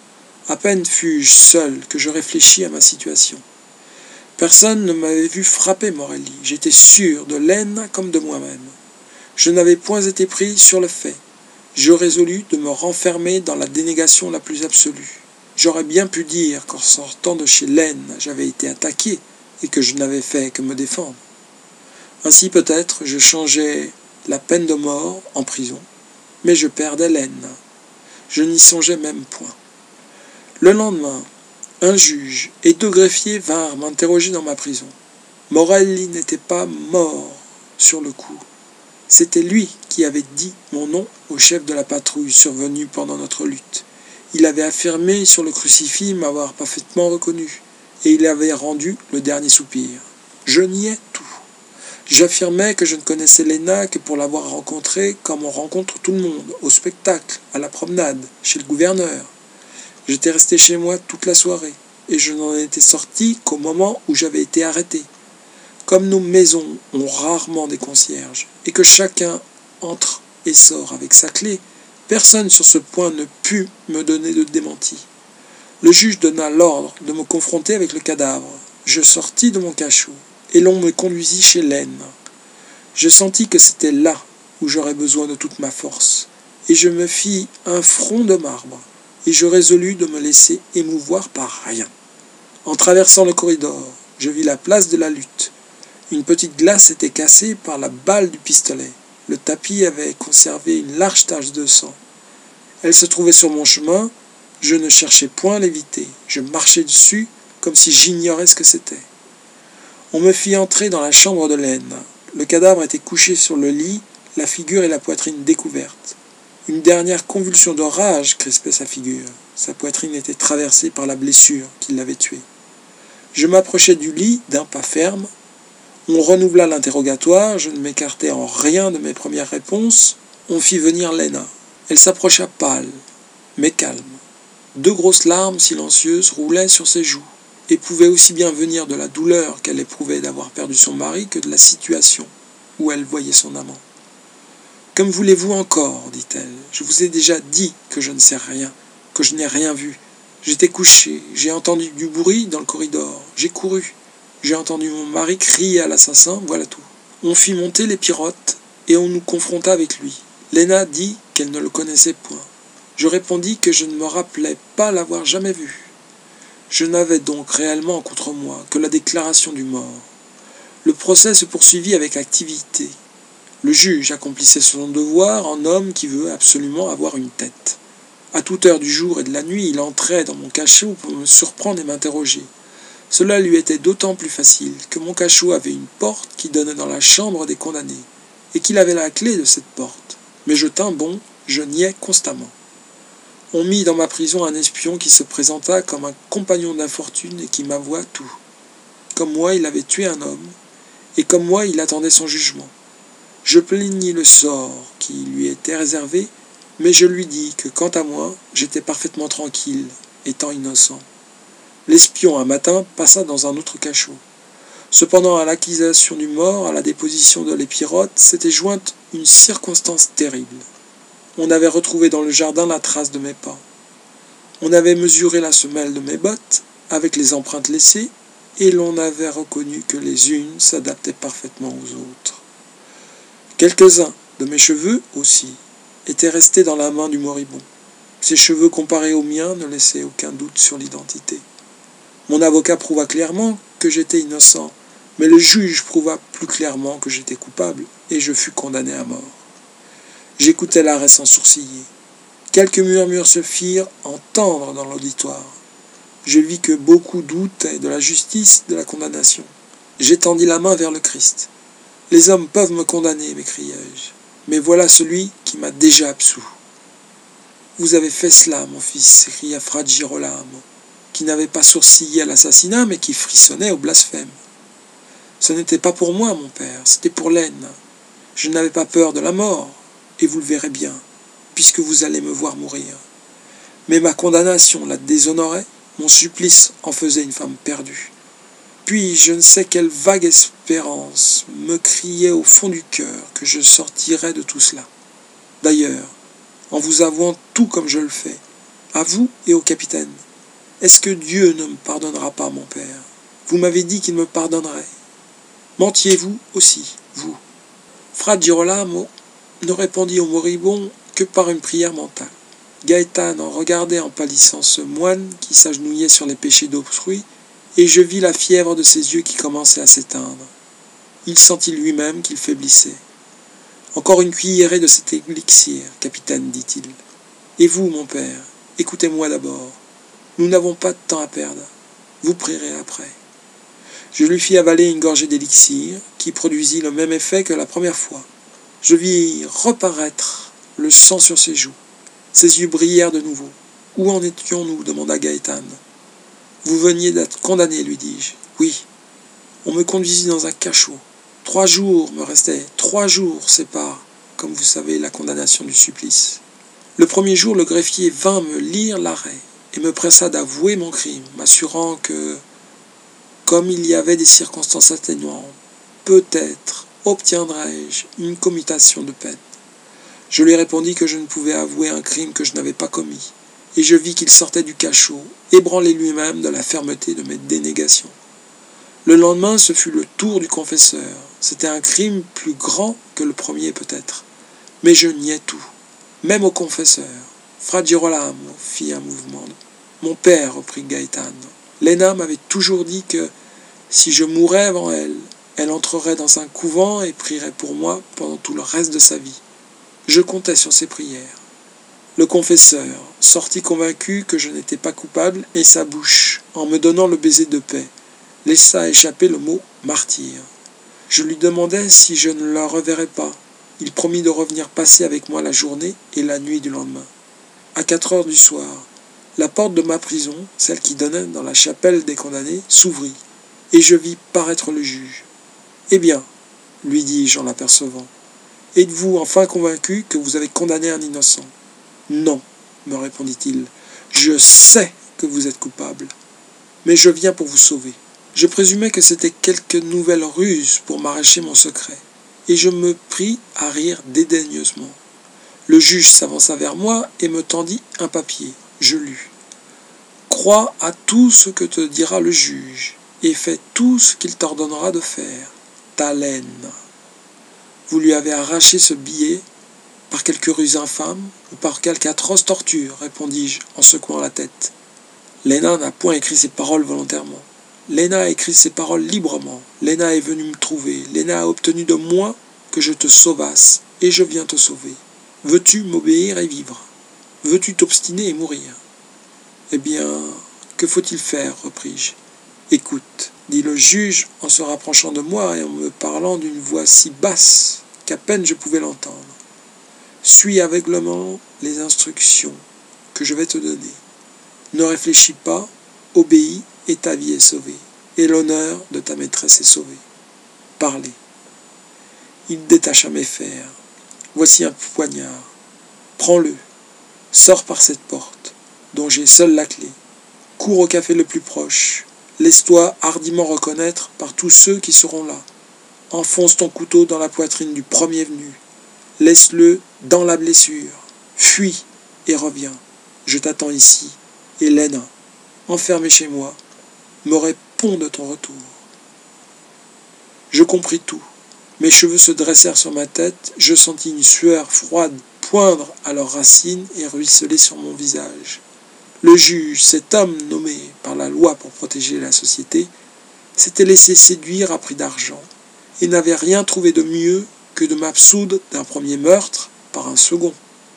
À peine fus-je seul que je réfléchis à ma situation. Personne ne m'avait vu frapper Morelli. J'étais sûr de Lena comme de moi-même. Je n'avais point été pris sur le fait. Je résolus de me renfermer dans la dénégation la plus absolue. J'aurais bien pu dire qu'en sortant de chez Lena, j'avais été attaqué et que je n'avais fait que me défendre. Ainsi peut-être je changeais la peine de mort en prison, mais je perdais Lena. Je n'y songeais même point. Le lendemain, un juge et deux greffiers vinrent m'interroger dans ma prison. Morelli n'était pas mort sur le coup. C'était lui qui avait dit mon nom au chef de la patrouille survenu pendant notre lutte. Il avait affirmé sur le crucifix m'avoir parfaitement reconnu, et il avait rendu le dernier soupir. Je niais tout. J'affirmais que je ne connaissais Lena que pour l'avoir rencontrée comme on rencontre tout le monde, au spectacle, à la promenade, chez le gouverneur. J'étais resté chez moi toute la soirée, et je n'en étais sorti qu'au moment où j'avais été arrêté. Comme nos maisons ont rarement des concierges, et que chacun entre et sort avec sa clé, personne sur ce point ne put me donner de démenti. Le juge donna l'ordre de me confronter avec le cadavre. Je sortis de mon cachot, et l'on me conduisit chez Lena. Je sentis que c'était là où j'aurais besoin de toute ma force, et je me fis un front de marbre, et je résolus de me laisser émouvoir par rien. En traversant le corridor, je vis la place de la lutte. Une petite glace était cassée par la balle du pistolet. Le tapis avait conservé une large tache de sang. Elle se trouvait sur mon chemin, je ne cherchais point à l'éviter, je marchais dessus comme si j'ignorais ce que c'était. On me fit entrer dans la chambre de Laine. Le cadavre était couché sur le lit, la figure et la poitrine découvertes. Une dernière convulsion de rage crispait sa figure. Sa poitrine était traversée par la blessure qui l'avait tué. Je m'approchai du lit d'un pas ferme. On renouvela l'interrogatoire, je ne m'écartai en rien de mes premières réponses. On fit venir Léna. Elle s'approcha pâle, mais calme. Deux grosses larmes silencieuses roulaient sur ses joues, et pouvaient aussi bien venir de la douleur qu'elle éprouvait d'avoir perdu son mari que de la situation où elle voyait son amant. « Comme voulez-vous encore, dit-elle, je vous ai déjà dit que je ne sais rien, que je n'ai rien vu. J'étais couché, j'ai entendu du bruit dans le corridor, j'ai couru, j'ai entendu mon mari crier à l'assassin, voilà tout. On fit monter les pirottes et on nous confronta avec lui. Léna dit qu'elle ne le connaissait point. Je répondis que je ne me rappelais pas l'avoir jamais vu. Je n'avais donc réellement contre moi que la déclaration du mort. Le procès se poursuivit avec activité. Le juge accomplissait son devoir en homme qui veut absolument avoir une tête. À toute heure du jour et de la nuit, il entrait dans mon cachot pour me surprendre et m'interroger. Cela lui était d'autant plus facile que mon cachot avait une porte qui donnait dans la chambre des condamnés, et qu'il avait la clé de cette porte. Mais je tins bon, je niais constamment. On mit dans ma prison un espion qui se présenta comme un compagnon d'infortune et qui m'avoua tout. Comme moi, il avait tué un homme, et comme moi, il attendait son jugement. Je plaignis le sort qui lui était réservé, mais je lui dis que, quant à moi, j'étais parfaitement tranquille, étant innocent. L'espion, un matin, passa dans un autre cachot. Cependant, à l'accusation du mort, à la déposition de l'épirote, s'était jointe une circonstance terrible. On avait retrouvé dans le jardin la trace de mes pas. On avait mesuré la semelle de mes bottes, avec les empreintes laissées, et l'on avait reconnu que les unes s'adaptaient parfaitement aux autres. Quelques-uns de mes cheveux, aussi, étaient restés dans la main du moribond. Ses cheveux comparés aux miens ne laissaient aucun doute sur l'identité. Mon avocat prouva clairement que j'étais innocent, mais le juge prouva plus clairement que j'étais coupable, et je fus condamné à mort. J'écoutais l'arrêt sans sourciller. Quelques murmures se firent entendre dans l'auditoire. Je vis que beaucoup doutaient de la justice de la condamnation. J'étendis la main vers le Christ. « Les hommes peuvent me condamner, m'écriai-je, mais voilà celui qui m'a déjà absous. »« Vous avez fait cela, mon fils, s'écria Fra Girolamo, qui n'avait pas sourcillé à l'assassinat, mais qui frissonnait au blasphème. Ce n'était pas pour moi, mon père, c'était pour Laine. Je n'avais pas peur de la mort, et vous le verrez bien, puisque vous allez me voir mourir. Mais ma condamnation la déshonorait, mon supplice en faisait une femme perdue. Puis, je ne sais quelle vague espérance me criait au fond du cœur que je sortirais de tout cela. D'ailleurs, en vous avouant tout comme je le fais, à vous et au capitaine, est-ce que Dieu ne me pardonnera pas, mon père? Vous m'avez dit qu'il me pardonnerait. Mentiez-vous aussi, vous? Fra Girolamo ne répondit au moribond que par une prière mentale. Gaétane regardait en pâlissant ce moine qui s'agenouillait sur les péchés d'autrui, et je vis la fièvre de ses yeux qui commençait à s'éteindre. Il sentit lui-même qu'il faiblissait. « Encore une cuillerée de cet élixir, capitaine, dit-il. Et vous, mon père, écoutez-moi d'abord. Nous n'avons pas de temps à perdre. Vous prierez après. » Je lui fis avaler une gorgée d'élixir, qui produisit le même effet que la première fois. Je vis reparaître le sang sur ses joues. Ses yeux brillèrent de nouveau. « Où en étions-nous » demanda Gaétane. « Vous veniez d'être condamné, lui dis-je. Oui. On me conduisit dans un cachot. Trois jours me restaient. Trois jours séparent, comme vous savez, la condamnation du supplice. Le premier jour, le greffier vint me lire l'arrêt et me pressa d'avouer mon crime, m'assurant que, comme il y avait des circonstances atténuantes, peut-être obtiendrais-je une commutation de peine. Je lui répondis que je ne pouvais avouer un crime que je n'avais pas commis, et je vis qu'il sortait du cachot, ébranlé lui-même de la fermeté de mes dénégations. Le lendemain, ce fut le tour du confesseur. C'était un crime plus grand que le premier peut-être, mais je niais tout, même au confesseur. Fra Girolamo fit un mouvement. « Mon père, reprit Gaétane, Léna m'avait toujours dit que, si je mourais avant elle, elle entrerait dans un couvent et prierait pour moi pendant tout le reste de sa vie. Je comptais sur ses prières. Le confesseur sortit convaincu que je n'étais pas coupable, et sa bouche, en me donnant le baiser de paix, laissa échapper le mot « martyr ». Je lui demandai si je ne le reverrais pas. Il promit de revenir passer avec moi la journée et la nuit du lendemain. À quatre heures du soir, la porte de ma prison, celle qui donnait dans la chapelle des condamnés, s'ouvrit, et je vis paraître le juge. « Eh bien, lui dis-je en l'apercevant, êtes-vous enfin convaincu que vous avez condamné un innocent ? » « Non, me répondit-il, je sais que vous êtes coupable, mais je viens pour vous sauver. » Je présumais que c'était quelque nouvelle ruse pour m'arracher mon secret, et je me pris à rire dédaigneusement. Le juge s'avança vers moi et me tendit un papier. Je lus. « Crois à tout ce que te dira le juge, et fais tout ce qu'il t'ordonnera de faire. Ta laine. » Vous lui avez arraché ce billet par quelque ruse infâme ou par quelque atroce torture, répondis-je en secouant la tête. Léna n'a point écrit ces paroles volontairement. Léna a écrit ces paroles librement. Léna est venue me trouver. Léna a obtenu de moi que je te sauvasse, et je viens te sauver. Veux-tu m'obéir et vivre? Veux-tu t'obstiner et mourir? Eh bien, que faut-il faire, repris-je. Écoute, dit le juge en se rapprochant de moi et en me parlant d'une voix si basse qu'à peine je pouvais l'entendre. Suis aveuglément les instructions que je vais te donner. Ne réfléchis pas, obéis et ta vie est sauvée, et l'honneur de ta maîtresse est sauvé. Parlez. Il détacha mes fers. Voici un poignard. Prends-le. Sors par cette porte, dont j'ai seul la clé. Cours au café le plus proche. Laisse-toi hardiment reconnaître par tous ceux qui seront là. Enfonce ton couteau dans la poitrine du premier venu. Laisse-le dans la blessure. Fuis et reviens. Je t'attends ici. Et Léna, enfermée chez moi, me répond de ton retour. Je compris tout. Mes cheveux se dressèrent sur ma tête. Je sentis une sueur froide poindre à leurs racines et ruisseler sur mon visage. Le juge, cet homme nommé par la loi pour protéger la société, s'était laissé séduire à prix d'argent et n'avait rien trouvé de mieux que de m'absoudre d'un premier meurtre par un second.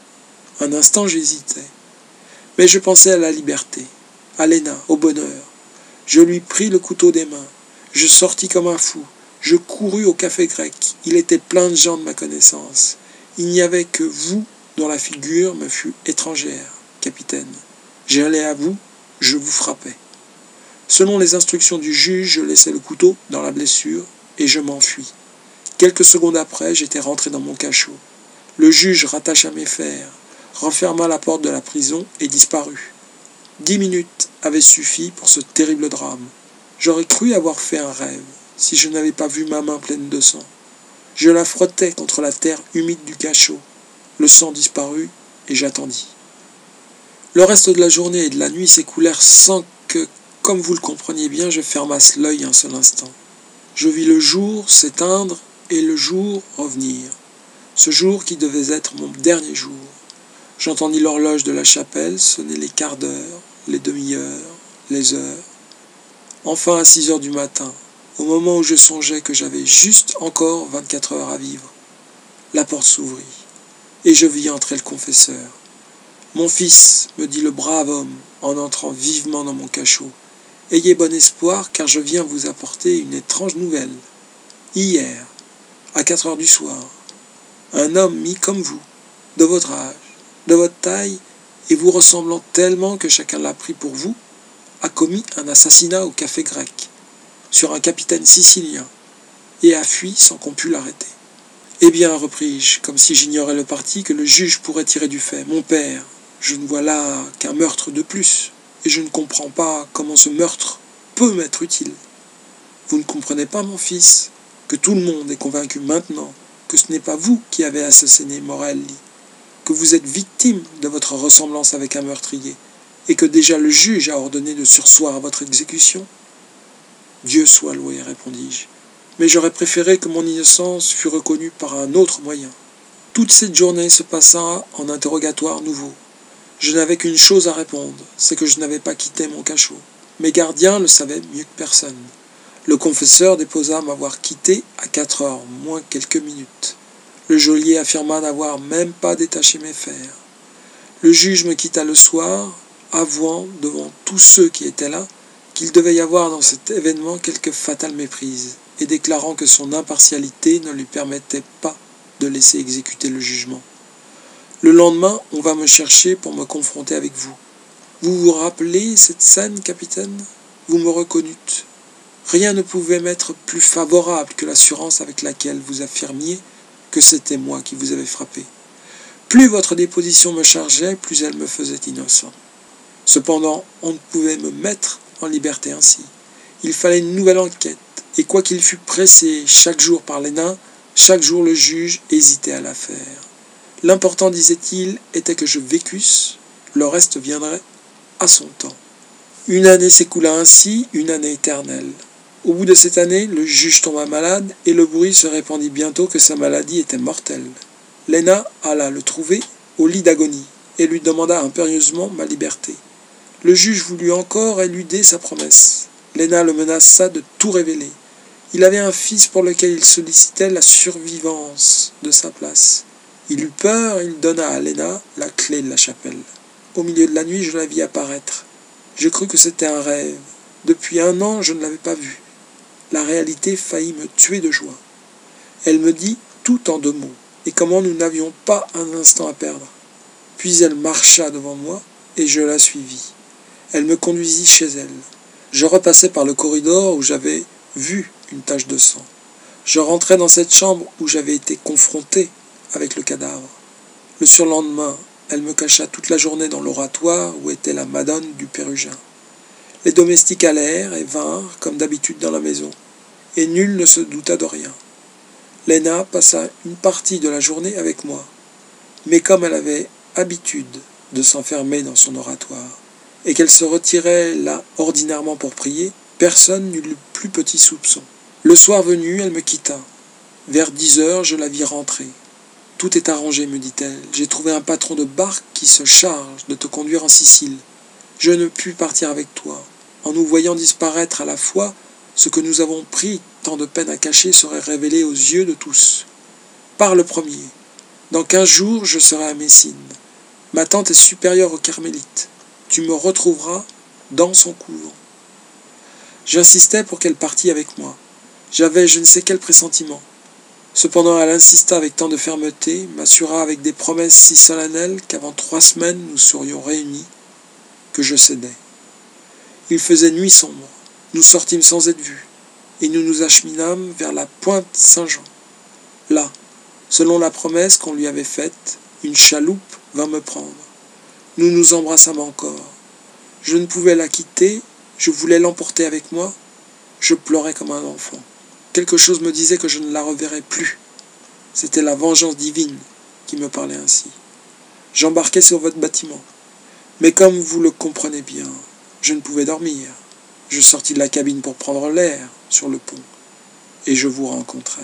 Un instant j'hésitais, mais je pensais à la liberté, à Léna, au bonheur. Je lui pris le couteau des mains, je sortis comme un fou, je courus au café grec, il était plein de gens de ma connaissance. Il n'y avait que vous dont la figure me fut étrangère, capitaine. J'allais à vous, je vous frappais. Selon les instructions du juge, je laissai le couteau dans la blessure et je m'enfuis. Quelques secondes après, j'étais rentré dans mon cachot. Le juge rattacha mes fers, referma la porte de la prison et disparut. Dix minutes avaient suffi pour ce terrible drame. J'aurais cru avoir fait un rêve, si je n'avais pas vu ma main pleine de sang. Je la frottais contre la terre humide du cachot. Le sang disparut et j'attendis. Le reste de la journée et de la nuit s'écoulèrent sans que, comme vous le compreniez bien, je fermasse l'œil un seul instant. Je vis le jour s'éteindre et le jour revenir. Ce jour qui devait être mon dernier jour. J'entendis l'horloge de la chapelle sonner les quarts d'heure, les demi-heures, les heures. Enfin à six heures du matin, au moment où je songeais que j'avais juste encore vingt-quatre heures à vivre, la porte s'ouvrit et je vis entrer le confesseur. « Mon fils, me dit le brave homme en entrant vivement dans mon cachot, ayez bon espoir car je viens vous apporter une étrange nouvelle. Hier, à quatre heures du soir, un homme mis comme vous, de votre âge, de votre taille, et vous ressemblant tellement que chacun l'a pris pour vous, a commis un assassinat au café grec, sur un capitaine sicilien, et a fui sans qu'on pût l'arrêter. Eh bien, repris-je, comme si j'ignorais le parti que le juge pourrait tirer du fait, mon père, je ne vois là qu'un meurtre de plus, et je ne comprends pas comment ce meurtre peut m'être utile. Vous ne comprenez pas, mon fils, que tout le monde est convaincu maintenant que ce n'est pas vous qui avez assassiné Morelli, que vous êtes victime de votre ressemblance avec un meurtrier, et que déjà le juge a ordonné de surseoir à votre exécution? Dieu soit loué, répondis-je, mais j'aurais préféré que mon innocence fût reconnue par un autre moyen. Toute cette journée se passa en interrogatoires nouveaux. Je n'avais qu'une chose à répondre, c'est que je n'avais pas quitté mon cachot. Mes gardiens le savaient mieux que personne. Le confesseur déposa m'avoir quitté à quatre heures, moins quelques minutes. Le geôlier affirma n'avoir même pas détaché mes fers. Le juge me quitta le soir, avouant devant tous ceux qui étaient là qu'il devait y avoir dans cet événement quelque fatale méprise, et déclarant que son impartialité ne lui permettait pas de laisser exécuter le jugement. Le lendemain, on va me chercher pour me confronter avec vous. Vous vous rappelez cette scène, capitaine ? Vous me reconnûtes. Rien ne pouvait m'être plus favorable que l'assurance avec laquelle vous affirmiez que c'était moi qui vous avais frappé. Plus votre déposition me chargeait, plus elle me faisait innocent. Cependant, on ne pouvait me mettre en liberté ainsi. Il fallait une nouvelle enquête, et quoi qu'il fût pressé chaque jour par les nains, chaque jour le juge hésitait à la faire. L'important, disait-il, était que je vécusse, le reste viendrait à son temps. Une année s'écoula ainsi, une année éternelle. Au bout de cette année, le juge tomba malade, et le bruit se répandit bientôt que sa maladie était mortelle. Léna alla le trouver au lit d'agonie, et lui demanda impérieusement ma liberté. Le juge voulut encore éluder sa promesse. Léna le menaça de tout révéler. Il avait un fils pour lequel il sollicitait la survivance de sa place. Il eut peur, il donna à Léna la clé de la chapelle. Au milieu de la nuit, je la vis apparaître. Je crus que c'était un rêve. Depuis un an, je ne l'avais pas vue. La réalité faillit me tuer de joie. Elle me dit tout en deux mots, et comment nous n'avions pas un instant à perdre. Puis elle marcha devant moi, et je la suivis. Elle me conduisit chez elle. Je repassai par le corridor où j'avais vu une tache de sang. Je rentrai dans cette chambre où j'avais été confronté avec le cadavre. Le surlendemain, elle me cacha toute la journée dans l'oratoire où était la madone du Pérugin. Les domestiques allèrent et vinrent, comme d'habitude, dans la maison, et nul ne se douta de rien. Léna passa une partie de la journée avec moi, mais comme elle avait habitude de s'enfermer dans son oratoire, et qu'elle se retirait là ordinairement pour prier, personne n'eut le plus petit soupçon. Le soir venu, elle me quitta. Vers dix heures, je la vis rentrer. « Tout est arrangé, me dit-elle. J'ai trouvé un patron de barque qui se charge de te conduire en Sicile. Je ne puis partir avec toi. En nous voyant disparaître à la fois, ce que nous avons pris tant de peine à cacher serait révélé aux yeux de tous. Pars le premier. Dans quinze jours, je serai à Messine. Ma tante est supérieure aux Carmélites. Tu me retrouveras dans son couvent. » J'insistais pour qu'elle partît avec moi. J'avais je ne sais quel pressentiment. Cependant, elle insista avec tant de fermeté, m'assura avec des promesses si solennelles qu'avant trois semaines nous serions réunis, que je cédai. Il faisait nuit sombre. Nous sortîmes sans être vus, et nous nous acheminâmes vers la pointe Saint-Jean. Là, selon la promesse qu'on lui avait faite, une chaloupe vint me prendre. Nous nous embrassâmes encore. Je ne pouvais la quitter, je voulais l'emporter avec moi. Je pleurais comme un enfant. Quelque chose me disait que je ne la reverrais plus. C'était la vengeance divine qui me parlait ainsi. J'embarquai sur votre bâtiment. Mais comme vous le comprenez bien, je ne pouvais dormir. Je sortis de la cabine pour prendre l'air sur le pont. Et je vous rencontrai.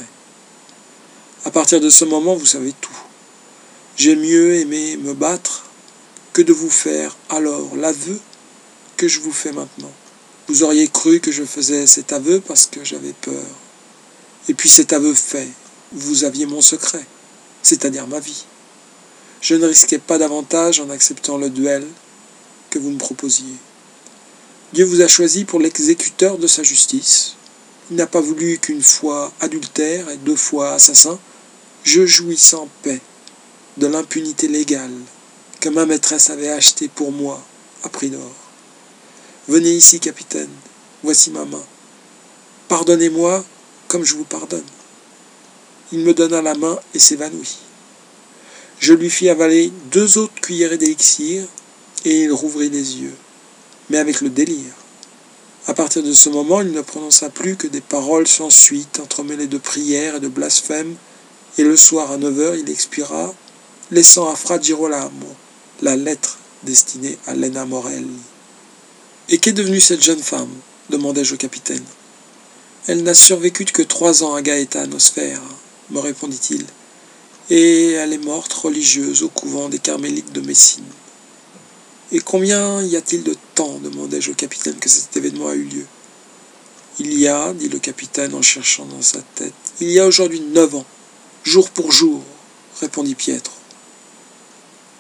À partir de ce moment, vous savez tout. J'ai mieux aimé me battre que de vous faire alors l'aveu que je vous fais maintenant. Vous auriez cru que je faisais cet aveu parce que j'avais peur. Et puis cet aveu fait, vous aviez mon secret, c'est-à-dire ma vie. Je ne risquais pas davantage en acceptant le duel que vous me proposiez. Dieu vous a choisi pour l'exécuteur de sa justice. Il n'a pas voulu qu'une fois adultère et deux fois assassin, je jouisse en paix de l'impunité légale que ma maîtresse avait achetée pour moi à prix d'or. Venez ici, capitaine, voici ma main. Pardonnez-moi comme je vous pardonne. Il me donna la main et s'évanouit. Je lui fis avaler deux autres cuillerées d'élixir et il rouvrit les yeux, mais avec le délire. À partir de ce moment, il ne prononça plus que des paroles sans suite, entremêlées de prières et de blasphèmes, et le soir à neuf heures, il expira, laissant à Fra Girolamo la lettre destinée à Léna Morelli. « Et qu'est devenue cette jeune femme ?» demandai-je au capitaine. « Elle n'a survécu que trois ans à Gaetano Sfera, me répondit-il, et elle est morte religieuse au couvent des Carmélites de Messine. » « Et combien y a-t-il de temps, demandai-je au capitaine, que cet événement a eu lieu. »« Il y a, dit le capitaine en cherchant dans sa tête, il y a aujourd'hui neuf ans, jour pour jour, répondit Pietro.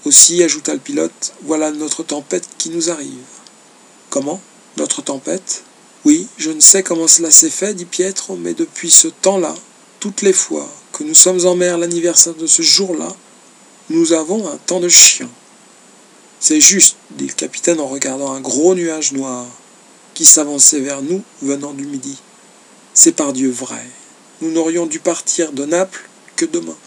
Aussi, ajouta le pilote, voilà notre tempête qui nous arrive. Comment ? Notre tempête ? Oui, je ne sais comment cela s'est fait, dit Pietro, mais depuis ce temps-là, toutes les fois que nous sommes en mer l'anniversaire de ce jour-là, nous avons un temps de chien. C'est juste, dit le capitaine en regardant un gros nuage noir qui s'avançait vers nous venant du midi. C'est pardieu vrai. Nous n'aurions dû partir de Naples que demain.